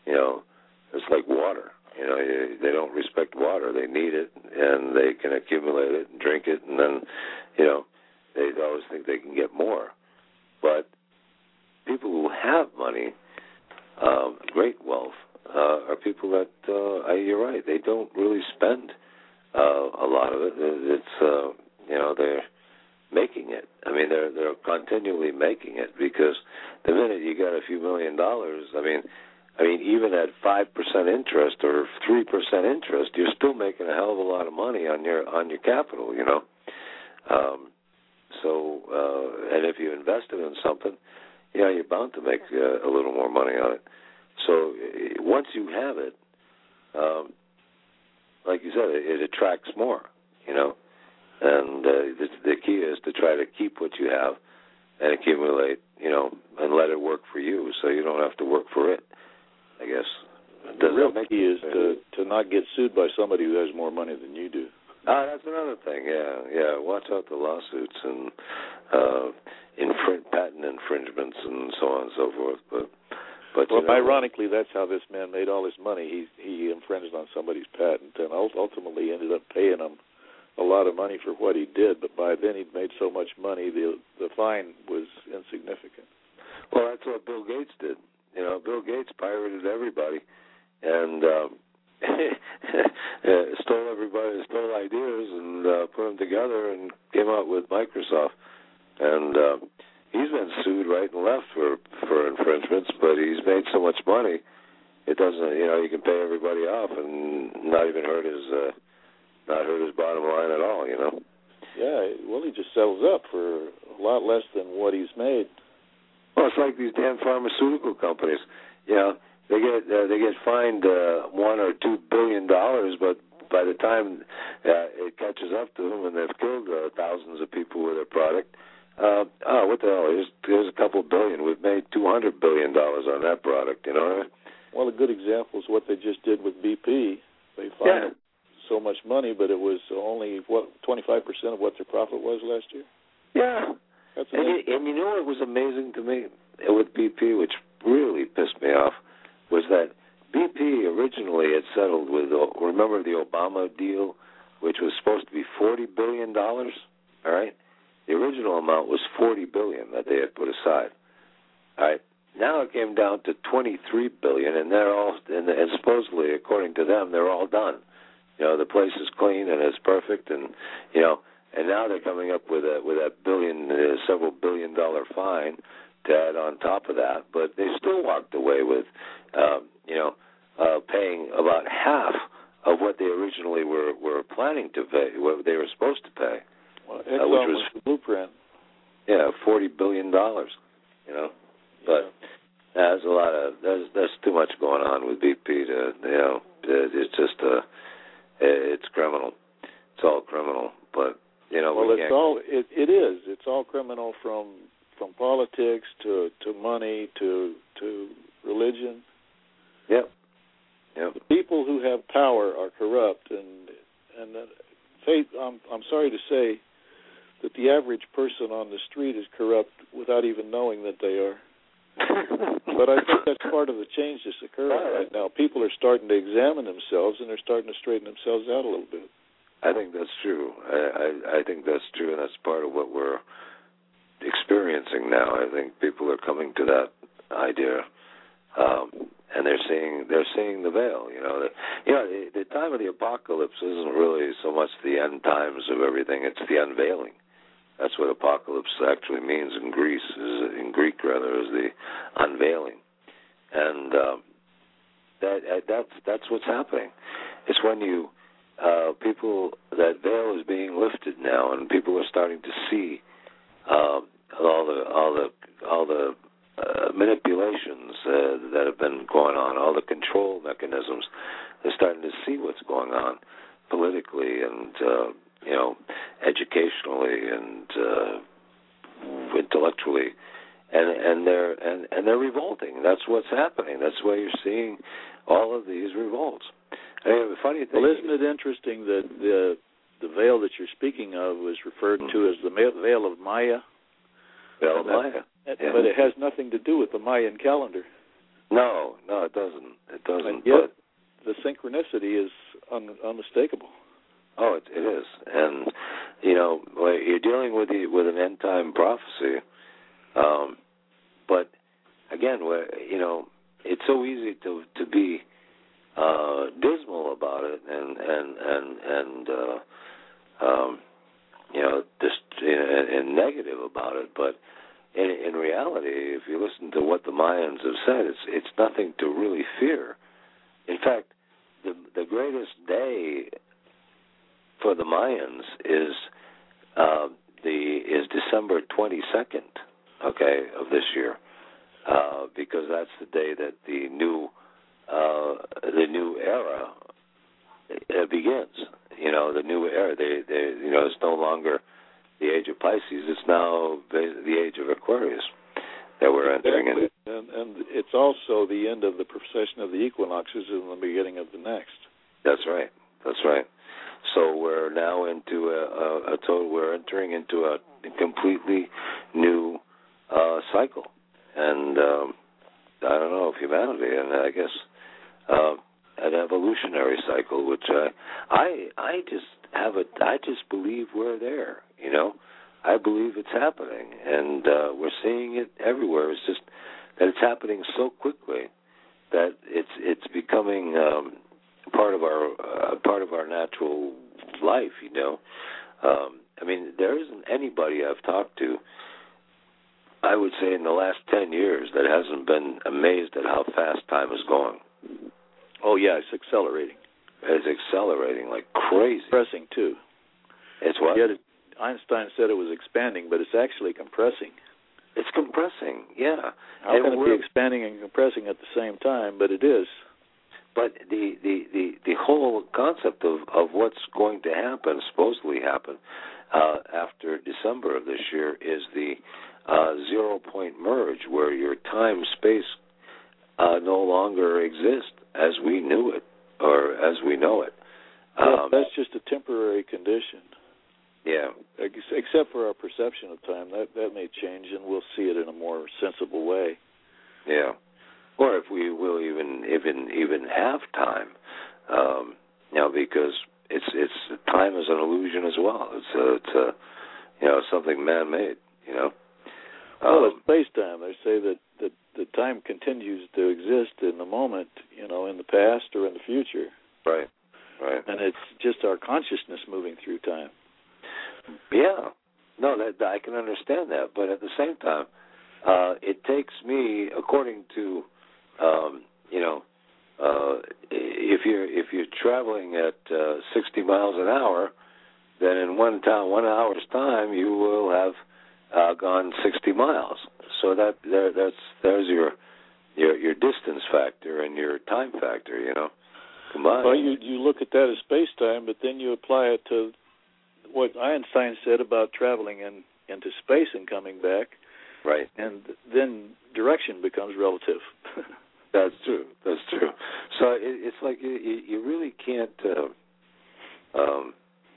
you know, it's like water. You know, you, they don't respect water. They need it, and they can accumulate it and drink it, and then, you know, they always think they can get more. But people who have money, um, great wealth, uh, are people that, uh, you're right, they don't really spend uh, a lot of it. It's, uh, you know, they're making it. I mean, they're they're continually making it, because the minute you got a few million dollars, I mean, I mean, even at five percent interest or three percent interest, you're still making a hell of a lot of money on your on your capital, you know. Um, so, uh, and if you invested in something, yeah, you're bound to make uh, a little more money on it. So uh, once you have it, um, like you said, it, it attracts more, you know. And uh, the, the key is to try to keep what you have and accumulate, you know, and let it work for you, so you don't have to work for it, I guess. The real key is to, to not get sued by somebody who has more money than you do. Ah, that's another thing, yeah. Yeah, watch out the lawsuits and uh, infring- patent infringements and so on and so forth. But, but Well, you know, ironically, that's how this man made all his money. He, he infringed on somebody's patent and ultimately ended up paying them a lot of money for what he did, but by then he'd made so much money, the the fine was insignificant. Well, that's what Bill Gates did. You know, Bill Gates pirated everybody and um, stole everybody, stole ideas and uh, put them together and came out with Microsoft. And uh, he's been sued right and left for, for infringements, but he's made so much money, it doesn't, you know, you can pay everybody off and not even hurt his... Uh, Not hurt his bottom line at all, you know. Yeah, well, he just settles up for a lot less than what he's made. Well, it's like these damn pharmaceutical companies. You know, they get uh, they get fined uh, one or two billion dollars, but by the time uh, it catches up to them and they've killed uh, thousands of people with their product, uh, oh, what the hell? Here's, here's a couple billion. We've made two hundred billion dollars on that product. You know what I mean? Well, a good example is what they just did with B P. They fined. Yeah. So much money, but it was only what twenty-five percent of what their profit was last year. Yeah, that's and you, and you know what was amazing to me with B P, which really pissed me off, was that B P originally had settled with, remember the Obama deal, which was supposed to be forty billion dollars. All right, the original amount was forty billion dollars that they had put aside. All right. Now it came down to twenty-three billion dollars, and they're all, and, and supposedly, according to them, they're all done. You know, the place is clean and it's perfect, and you know, and now they're coming up with a with a billion, uh, several billion dollar fine to add on top of that. But they still walked away with, um, you know, uh, paying about half of what they originally were, were planning to pay, what they were supposed to pay, well, uh, which was the blueprint. Yeah, forty billion dollars. You know, but yeah. There's a lot of there's there's too much going on with B P to you know it's just a. It's criminal. It's all criminal. But you know, well, we it's can't... all it, it is. It's all criminal from from politics to, to money to to religion. Yep. Yep. The people who have power are corrupt, and and uh, faith. I'm I'm sorry to say that the average person on the street is corrupt without even knowing that they are. But I think that's part of the change that's occurring right now. People are starting to examine themselves, and they're starting to straighten themselves out a little bit. I think that's true. I, I, I think that's true, and that's part of what we're experiencing now. I think people are coming to that idea, um, and they're seeing they're seeing the veil. You know, the, you know, the, the time of the apocalypse isn't really so much the end times of everything; it's the unveiling. That's what apocalypse actually means in Greece, is in Greek rather, is the unveiling, and um, that that's that's what's happening. It's when you uh, people that veil is being lifted now, and people are starting to see um, all the all the all the uh, manipulations uh, that have been going on, all the control mechanisms. They're starting to see what's going on politically and. Uh, you know, educationally and uh, intellectually, and and they're and, and they're revolting. That's what's happening. That's why you're seeing all of these revolts. I mean, the funny thing. Well, isn't it interesting that the the veil that you're speaking of was referred mm-hmm. to as the veil of Maya? Veil of Maya. Yeah. But it has nothing to do with the Mayan calendar. No, no, it doesn't. It doesn't. And yet, but the synchronicity is un- unmistakable. Oh, it, it is, and you know you're dealing with the, with an end time prophecy, um, but again, you know it's so easy to to be uh, dismal about it and and and and uh, um, you know just and, and negative about it, but in, in reality, if you listen to what the Mayans have said, it's it's nothing to really fear. In fact, the the greatest day for the Mayans is uh, the is December twenty-second, okay, of this year, uh, because that's the day that the new uh, the new era uh, begins. You know, the new era. They, they, you know, it's no longer the age of Pisces. It's now the, the age of Aquarius that we're entering exactly. in. And, and it's also the end of the precession of the equinoxes and the beginning of the next. That's right. That's right. So we're now into a, a, a total. We're entering into a completely new uh, cycle, and um, I don't know if humanity, and I guess uh, an evolutionary cycle, which I, I, I just have a. I just believe we're there. You know, I believe it's happening, and uh, we're seeing it everywhere. It's just that it's happening so quickly that it's it's becoming. Um, part of our uh, part of our natural life, you know. Um, I mean, there isn't anybody I've talked to, I would say, in the last ten years that hasn't been amazed at how fast time is going. Oh, yeah, it's accelerating. It's accelerating like crazy. Compressing, too. It's what? Yet it, Einstein said it was expanding, but it's actually compressing. It's compressing, yeah. How and can it be expanding and compressing at the same time? But it is. But the, the, the, the whole concept of, of what's going to happen, supposedly happen, uh, after December of this year is the uh, zero-point merge, where your time-space uh, no longer exists as we knew it, or as we know it. Yeah, Um, that's just a temporary condition. Yeah. Except for our perception of time. That, that may change, and we'll see it in a more sensible way. Yeah. Or if we will even even even have time, um, you know, because it's it's time is an illusion as well. It's a, it's a you know something man-made. You know. Well, um, it's space-time. They say that, that the time continues to exist in the moment, you know, in the past or in the future. Right. Right. And it's just our consciousness moving through time. Yeah. No, that I can understand that, but at the same time, uh, it takes me, according to Um, you know, uh, if you're if you're traveling at uh, sixty miles an hour, then in one town, one hour's time, you will have uh, gone sixty miles. So that there, that's there's your your your distance factor and your time factor. You know, combined. Well, you you look at that as space time, but then you apply it to what Einstein said about traveling in, into space and coming back. Right. And then direction becomes relative. That's true. That's true. So it, it's like you, you really can't. Uh, um,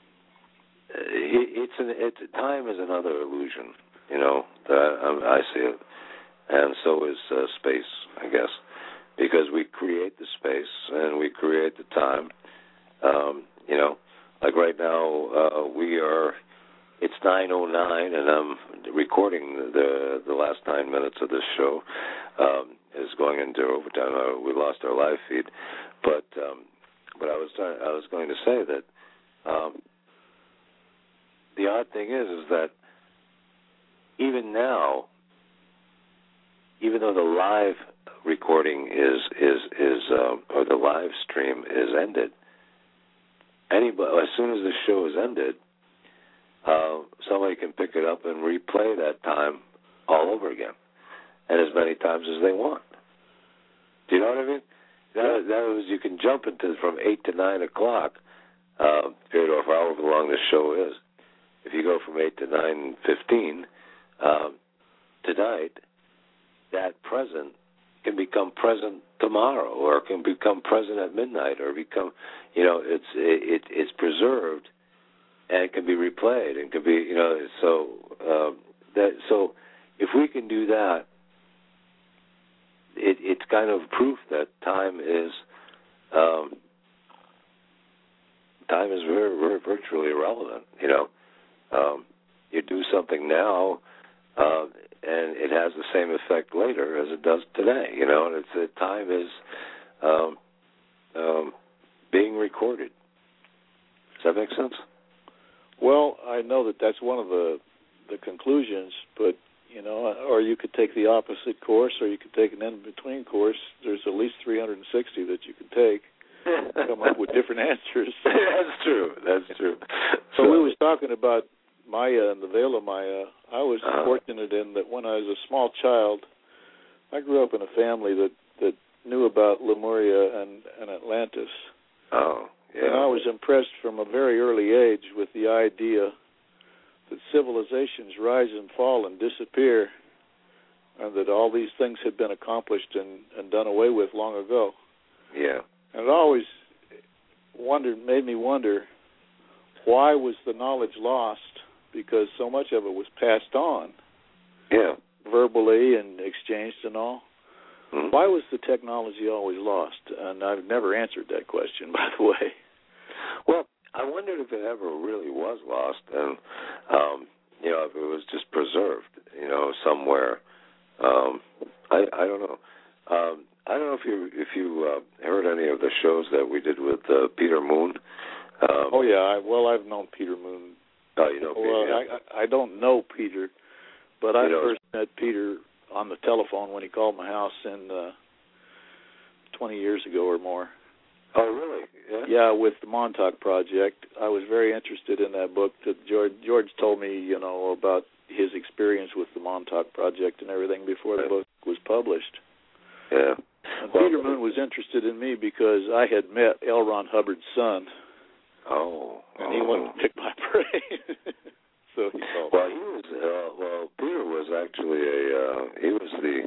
it, it's an. It's time is another illusion. You know that I, I see it, and so is uh, space, I guess, because we create the space and we create the time. Um, you know, like right now uh, we are. It's nine oh nine, and I'm recording the the last nine minutes of this show. Um, is going into overtime. Uh, we lost our live feed, but um, but I was trying, I was going to say that um, the odd thing is is that even now, even though the live recording is is is uh, or the live stream is ended, anybody as soon as the show is ended. Uh, somebody can pick it up and replay that time all over again, and as many times as they want. Do you know what I mean? That, that was you can jump into from eight to nine o'clock, uh, period, or however long the show is. If you go from eight to nine fifteen um, tonight, that present can become present tomorrow, or can become present at midnight, or become, you know, it's it, it's preserved. And it can be replayed, and can be, you know, so um, that so if we can do that, it, it's kind of proof that time is um, time is very, very virtually irrelevant. You know, um, you do something now, uh, and it has the same effect later as it does today. You know, and it's uh, time is um, um, being recorded. Does that make sense? Well, I know that that's one of the the conclusions, but you know, or you could take the opposite course, or you could take an in-between course. There's at least three hundred sixty that you could take, come up with different answers. That's true. That's true. So, so we was talking about Maya and the Veil of Maya. I was uh-huh. fortunate in that when I was a small child, I grew up in a family that, that knew about Lemuria and, and Atlantis. Oh, yeah. And I was impressed from a very early age with the idea that civilizations rise and fall and disappear, and that all these things had been accomplished and, and done away with long ago. Yeah. And it always wondered, made me wonder, why was the knowledge lost? Because so much of it was passed on, yeah, verbally and exchanged and all. Mm-hmm. Why was the technology always lost? And I've never answered that question, by the way. Well, I wondered if it ever really was lost, and um, you know, if it was just preserved, you know, somewhere. Um, I I don't know. Um, I don't know if you if you uh, heard any of the shows that we did with uh, Peter Moon. Um, oh yeah, I, well I've known Peter Moon. Oh, you know Peter. Well, yeah. I I don't know Peter, but I you know, first met Peter on the telephone when he called my house in uh, twenty years ago or more. Oh, really? Yeah. Yeah, with the Montauk Project. I was very interested in that book. That George George told me, you know, about his experience with the Montauk Project and everything before the book was published. Yeah. And well, Peter Moon was interested in me because I had met L. Ron Hubbard's son. Oh. And he oh. wanted to pick my brain. So he called. Well, he was. Uh, well, Peter was actually a. Uh, he was the.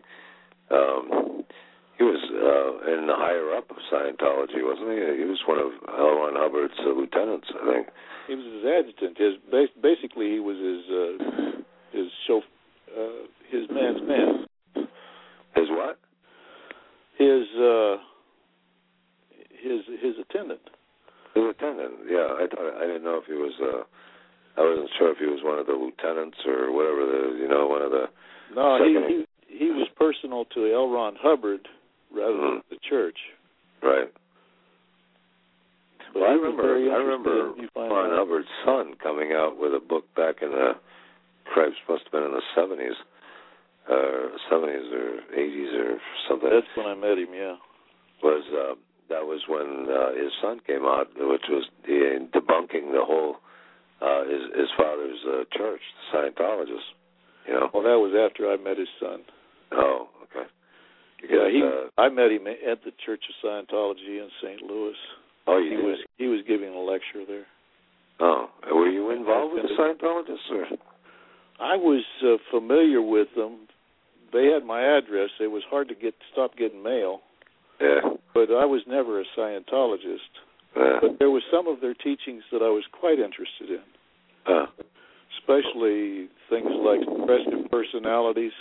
Um, he was uh, in the higher up of Scientology, wasn't he? He was one of L. Ron Hubbard's uh, lieutenants, I think. He was his adjutant. His basically he was his uh, his show, uh, his man's man. His what? His uh, his his attendant. His attendant. Yeah, I thought I didn't know if he was. Uh, I wasn't sure if he was one of the lieutenants or whatever. The you know one of the. No, he, second... he he was personal to L. Ron Hubbard rather mm. than the church. Right. But well, I remember. I remember Ron out. Hubbard's son coming out with a book back in the. Cripes must have been in the seventies, uh, seventies or eighties or something. That's when I met him. Yeah. Was uh, that was when uh, his son came out, which was uh, debunking the whole uh, his his father's uh, church, the Scientologists. You know. Well, that was after I met his son. Oh, okay. Because, yeah, he. Uh, I met him at the Church of Scientology in Saint Louis. Oh, you he did? was he was giving a lecture there. Oh, were you involved with the Scientologists? Or? I was uh, familiar with them. They had my address. It was hard to get stop getting mail. Yeah. But I was never a Scientologist. Yeah. But there were some of their teachings that I was quite interested in. Uh. Especially things like suppressive personalities.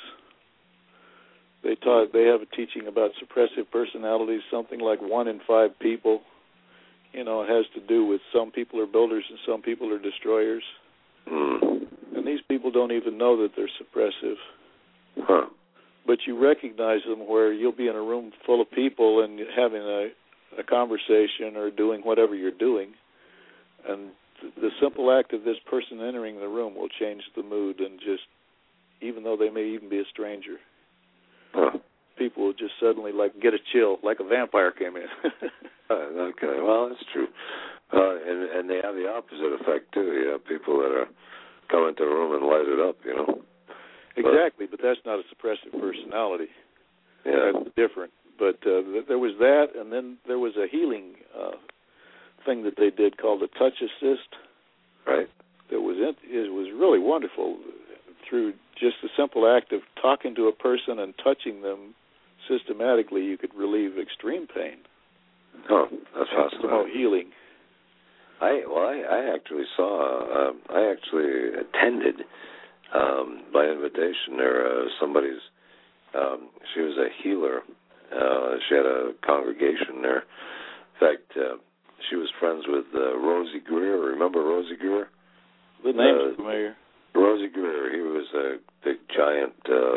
They taught they have a teaching about suppressive personalities, something like one in five people. You know, it has to do with some people are builders and some people are destroyers. Mm. And these people don't even know that they're suppressive. Huh. But you recognize them where you'll be in a room full of people and having a, a conversation or doing whatever you're doing. And th- the simple act of this person entering the room will change the mood, and just, even though they may even be a stranger, huh. people will just suddenly like get a chill, like a vampire came in. uh, okay, well, that's true. Uh, and, and they have the opposite effect, too. You have people that are come into the room and light it up, you know. Exactly, but, but that's not a suppressive personality. Yeah. That's different. But uh, there was that, and then there was a healing uh, thing that they did called a touch assist. Right. That was it, it was really wonderful. Through just the simple act of talking to a person and touching them systematically, you could relieve extreme pain. Oh, that's fascinating. Promote healing. I well, I, I actually saw. Um, I actually attended um, by invitation there uh, somebody's um, she was a healer. Uh, she had a congregation there. In fact, uh, she was friends with uh, Rosie Greer. Remember Rosie Greer? The name's uh, familiar. Rosie Greer. He was a big giant.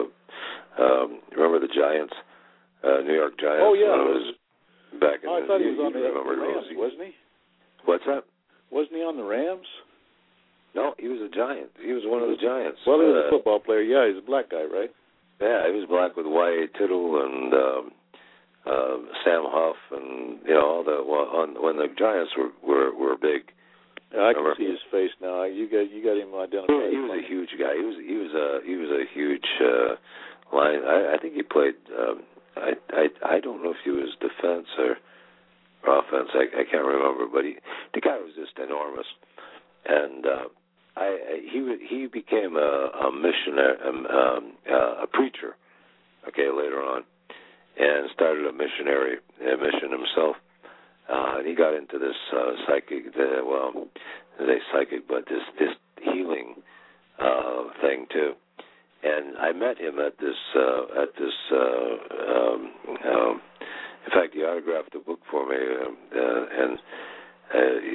Uh, um, remember the Giants? Uh, New York Giants. Oh yeah. When it was back in oh, I the, thought he you, was on the remember Rams, Rosie. wasn't he? What's that? Wasn't he on the Rams? No, he was a Giant. He was one of the Giants. Well, he was uh, a football player. Yeah, he's a black guy, right? Yeah, he was black with Y A Tittle and um, uh, Sam Huff, and you know all the well, on, when the Giants were were, were big. Yeah, I remember? can see his face now. You got you got him identified. He, he was a huge guy. He was he was a he was a huge uh, line. I, I think he played. Um, I I I don't know if he was defense or, or offense. I, I can't remember, but he the guy was just enormous, and. Uh, I, I he he became a, a missionary, um, um, uh, a preacher, okay, later on, and started a missionary a mission himself. Uh, and he got into this uh, psychic, the, well, they psychic, but this this healing uh, thing too. And I met him at this uh, at this. Uh, um, um, in fact, he autographed a book for me, uh, uh, and. Uh,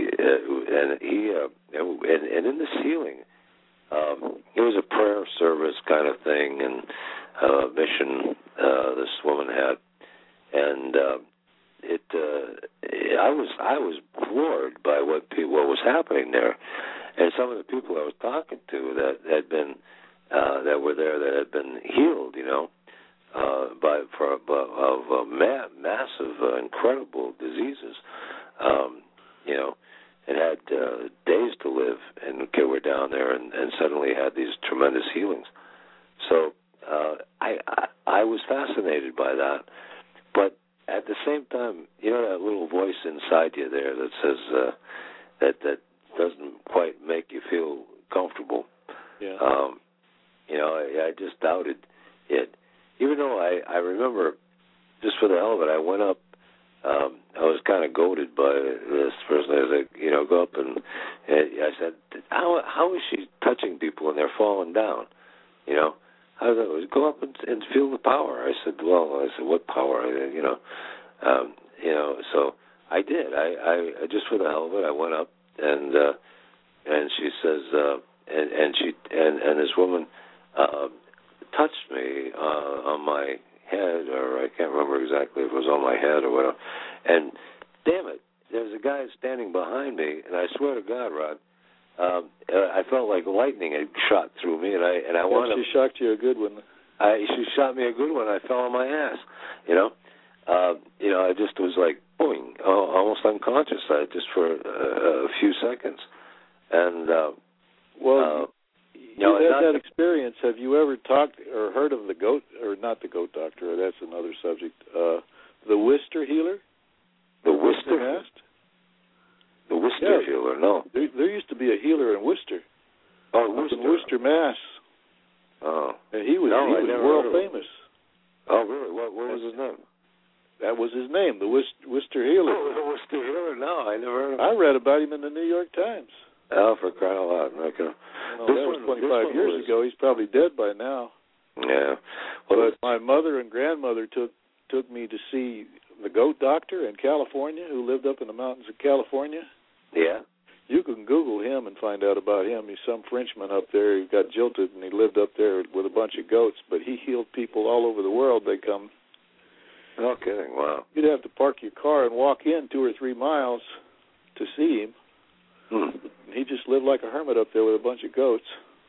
and he, uh, and, and in this healing, um, it was a prayer service kind of thing, and uh, mission uh, this woman had, and uh, it, uh, I was I was floored by what pe- what was happening there, and some of the people I was talking to that had been uh, that were there that had been healed, you know, uh, by for of uh, ma- massive, uh, incredible diseases. Um, You know, and had uh, days to live, and okay, we're down there, and, and suddenly had these tremendous healings. So uh, I, I I was fascinated by that, but at the same time, you know that little voice inside you there that says uh, that that doesn't quite make you feel comfortable. Yeah. Um, you know, I, I just doubted it, even though I I remember just for the hell of it, I went up. Um, I was kind of goaded by this person. I was like, you know, go up and, and I said, how how is she touching people when they're falling down? You know, I was go up and, and feel the power. I said, well, I said, what power? I, you know, um, you know, so I did. I, I just for the hell of it, I went up and uh, and she says, uh, and and she and and this woman uh, touched me uh, on my head, or I can't remember exactly if it was on my head or whatever. And damn it, there's a guy standing behind me, and I swear to God, Rod, um, I felt like lightning had shot through me, and I and I yeah, wanted. She shocked you a good one. I she shot me a good one. I fell on my ass, you know. Uh, you know, I just was like boing, almost unconscious, I, just for uh, a few seconds, and uh, well. Uh, You know, had not, that experience. Have you ever talked or heard of the goat, or not the goat doctor? That's another subject. Uh, the Worcester healer. The Worcester Mass? The Worcester yeah. healer. No. There, there used to be a healer in Worcester. Oh, Worcester. In Worcester, Mass. Oh. And he was no, he I was never world heard of famous. Oh, really? What, what was his name? That was his name, the Worcester, Worcester healer. Oh, the Worcester healer. No, I never heard of him. I read about him in the New York Times. Oh, for crying out loud. Okay. Well, that was twenty-five years was... ago. He's probably dead by now. Yeah. Well, but my mother and grandmother took took me to see the goat doctor in California, who lived up in the mountains of California. Yeah. You can Google him and find out about him. He's some Frenchman up there. He got jilted, and he lived up there with a bunch of goats. But he healed people all over the world. They come. No kidding. Wow. You'd have to park your car and walk in two or three miles to see him. Hmm. He just lived like a hermit up there with a bunch of goats.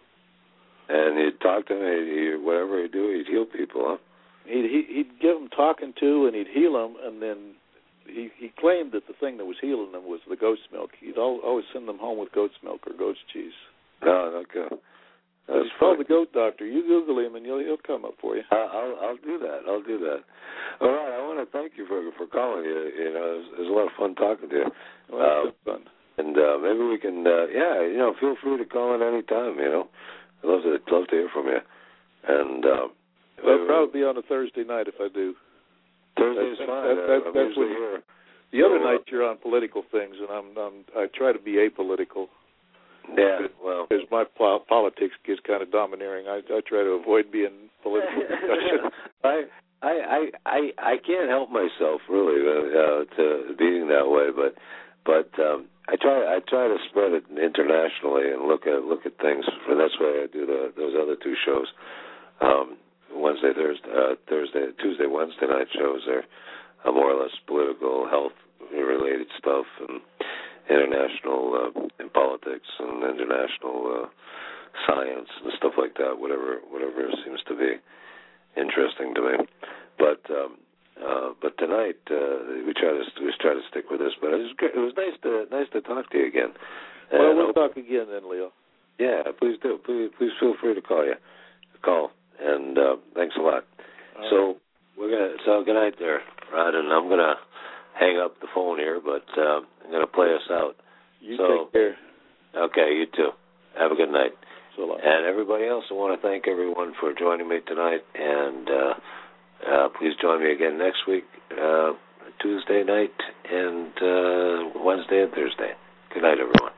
And he'd talk to them, he'd, whatever he'd do, he'd heal people, huh? He'd, he, he'd give them talking to, and he'd heal them, and then he, he claimed that the thing that was healing them was the goat's milk. He'd al- always send them home with goat's milk or goat's cheese. No, okay. But he's called the goat doctor. You Google him, and he'll, he'll come up for you. Uh, I'll, I'll do that. I'll do that. All right, I want to thank you for for calling. You, you know, it was, it was a lot of fun talking to you. Well, uh, it's fun. And uh, maybe we can, uh, yeah, you know, feel free to call in any time, you know. I'd love to, love to hear from you. And uh, well, it'll probably be on a Thursday night if I do. Thursday's that's, fine. That, that, uh, that's when here. The other so, night you're on political things, and I'm, I'm I try to be apolitical. Yeah, well, because my po- politics gets kind of domineering. I, I try to avoid being political discussion. I, I, I, I, I can't help myself really uh, to being that way, but, but um, I try, I try to spread it internationally and look at look at things. And that's why I do the, those other two shows, um, Wednesday, Thursday, uh, Thursday, Tuesday, Wednesday night shows are uh, more or less political, health related stuff and international uh, in politics and international uh, science and stuff like that. Whatever, whatever seems to be interesting to me. But um, uh, but tonight uh, we try to we try to stick with this. But it was good. It was nice to nice to talk to you again. Well, and we'll talk again then, Leo. Yeah, please do. Please please feel free to call you. Call and uh, thanks a lot. All so right. we're gonna so good night there, Rod, and I'm gonna hang up the phone here, but uh, I'm gonna play us out. You so, take care. Okay, you too. Have a good night. So long. And everybody else, I want to thank everyone for joining me tonight. And uh, uh, please join me again next week, uh, Tuesday night, and uh, Wednesday and Thursday. Good night, everyone.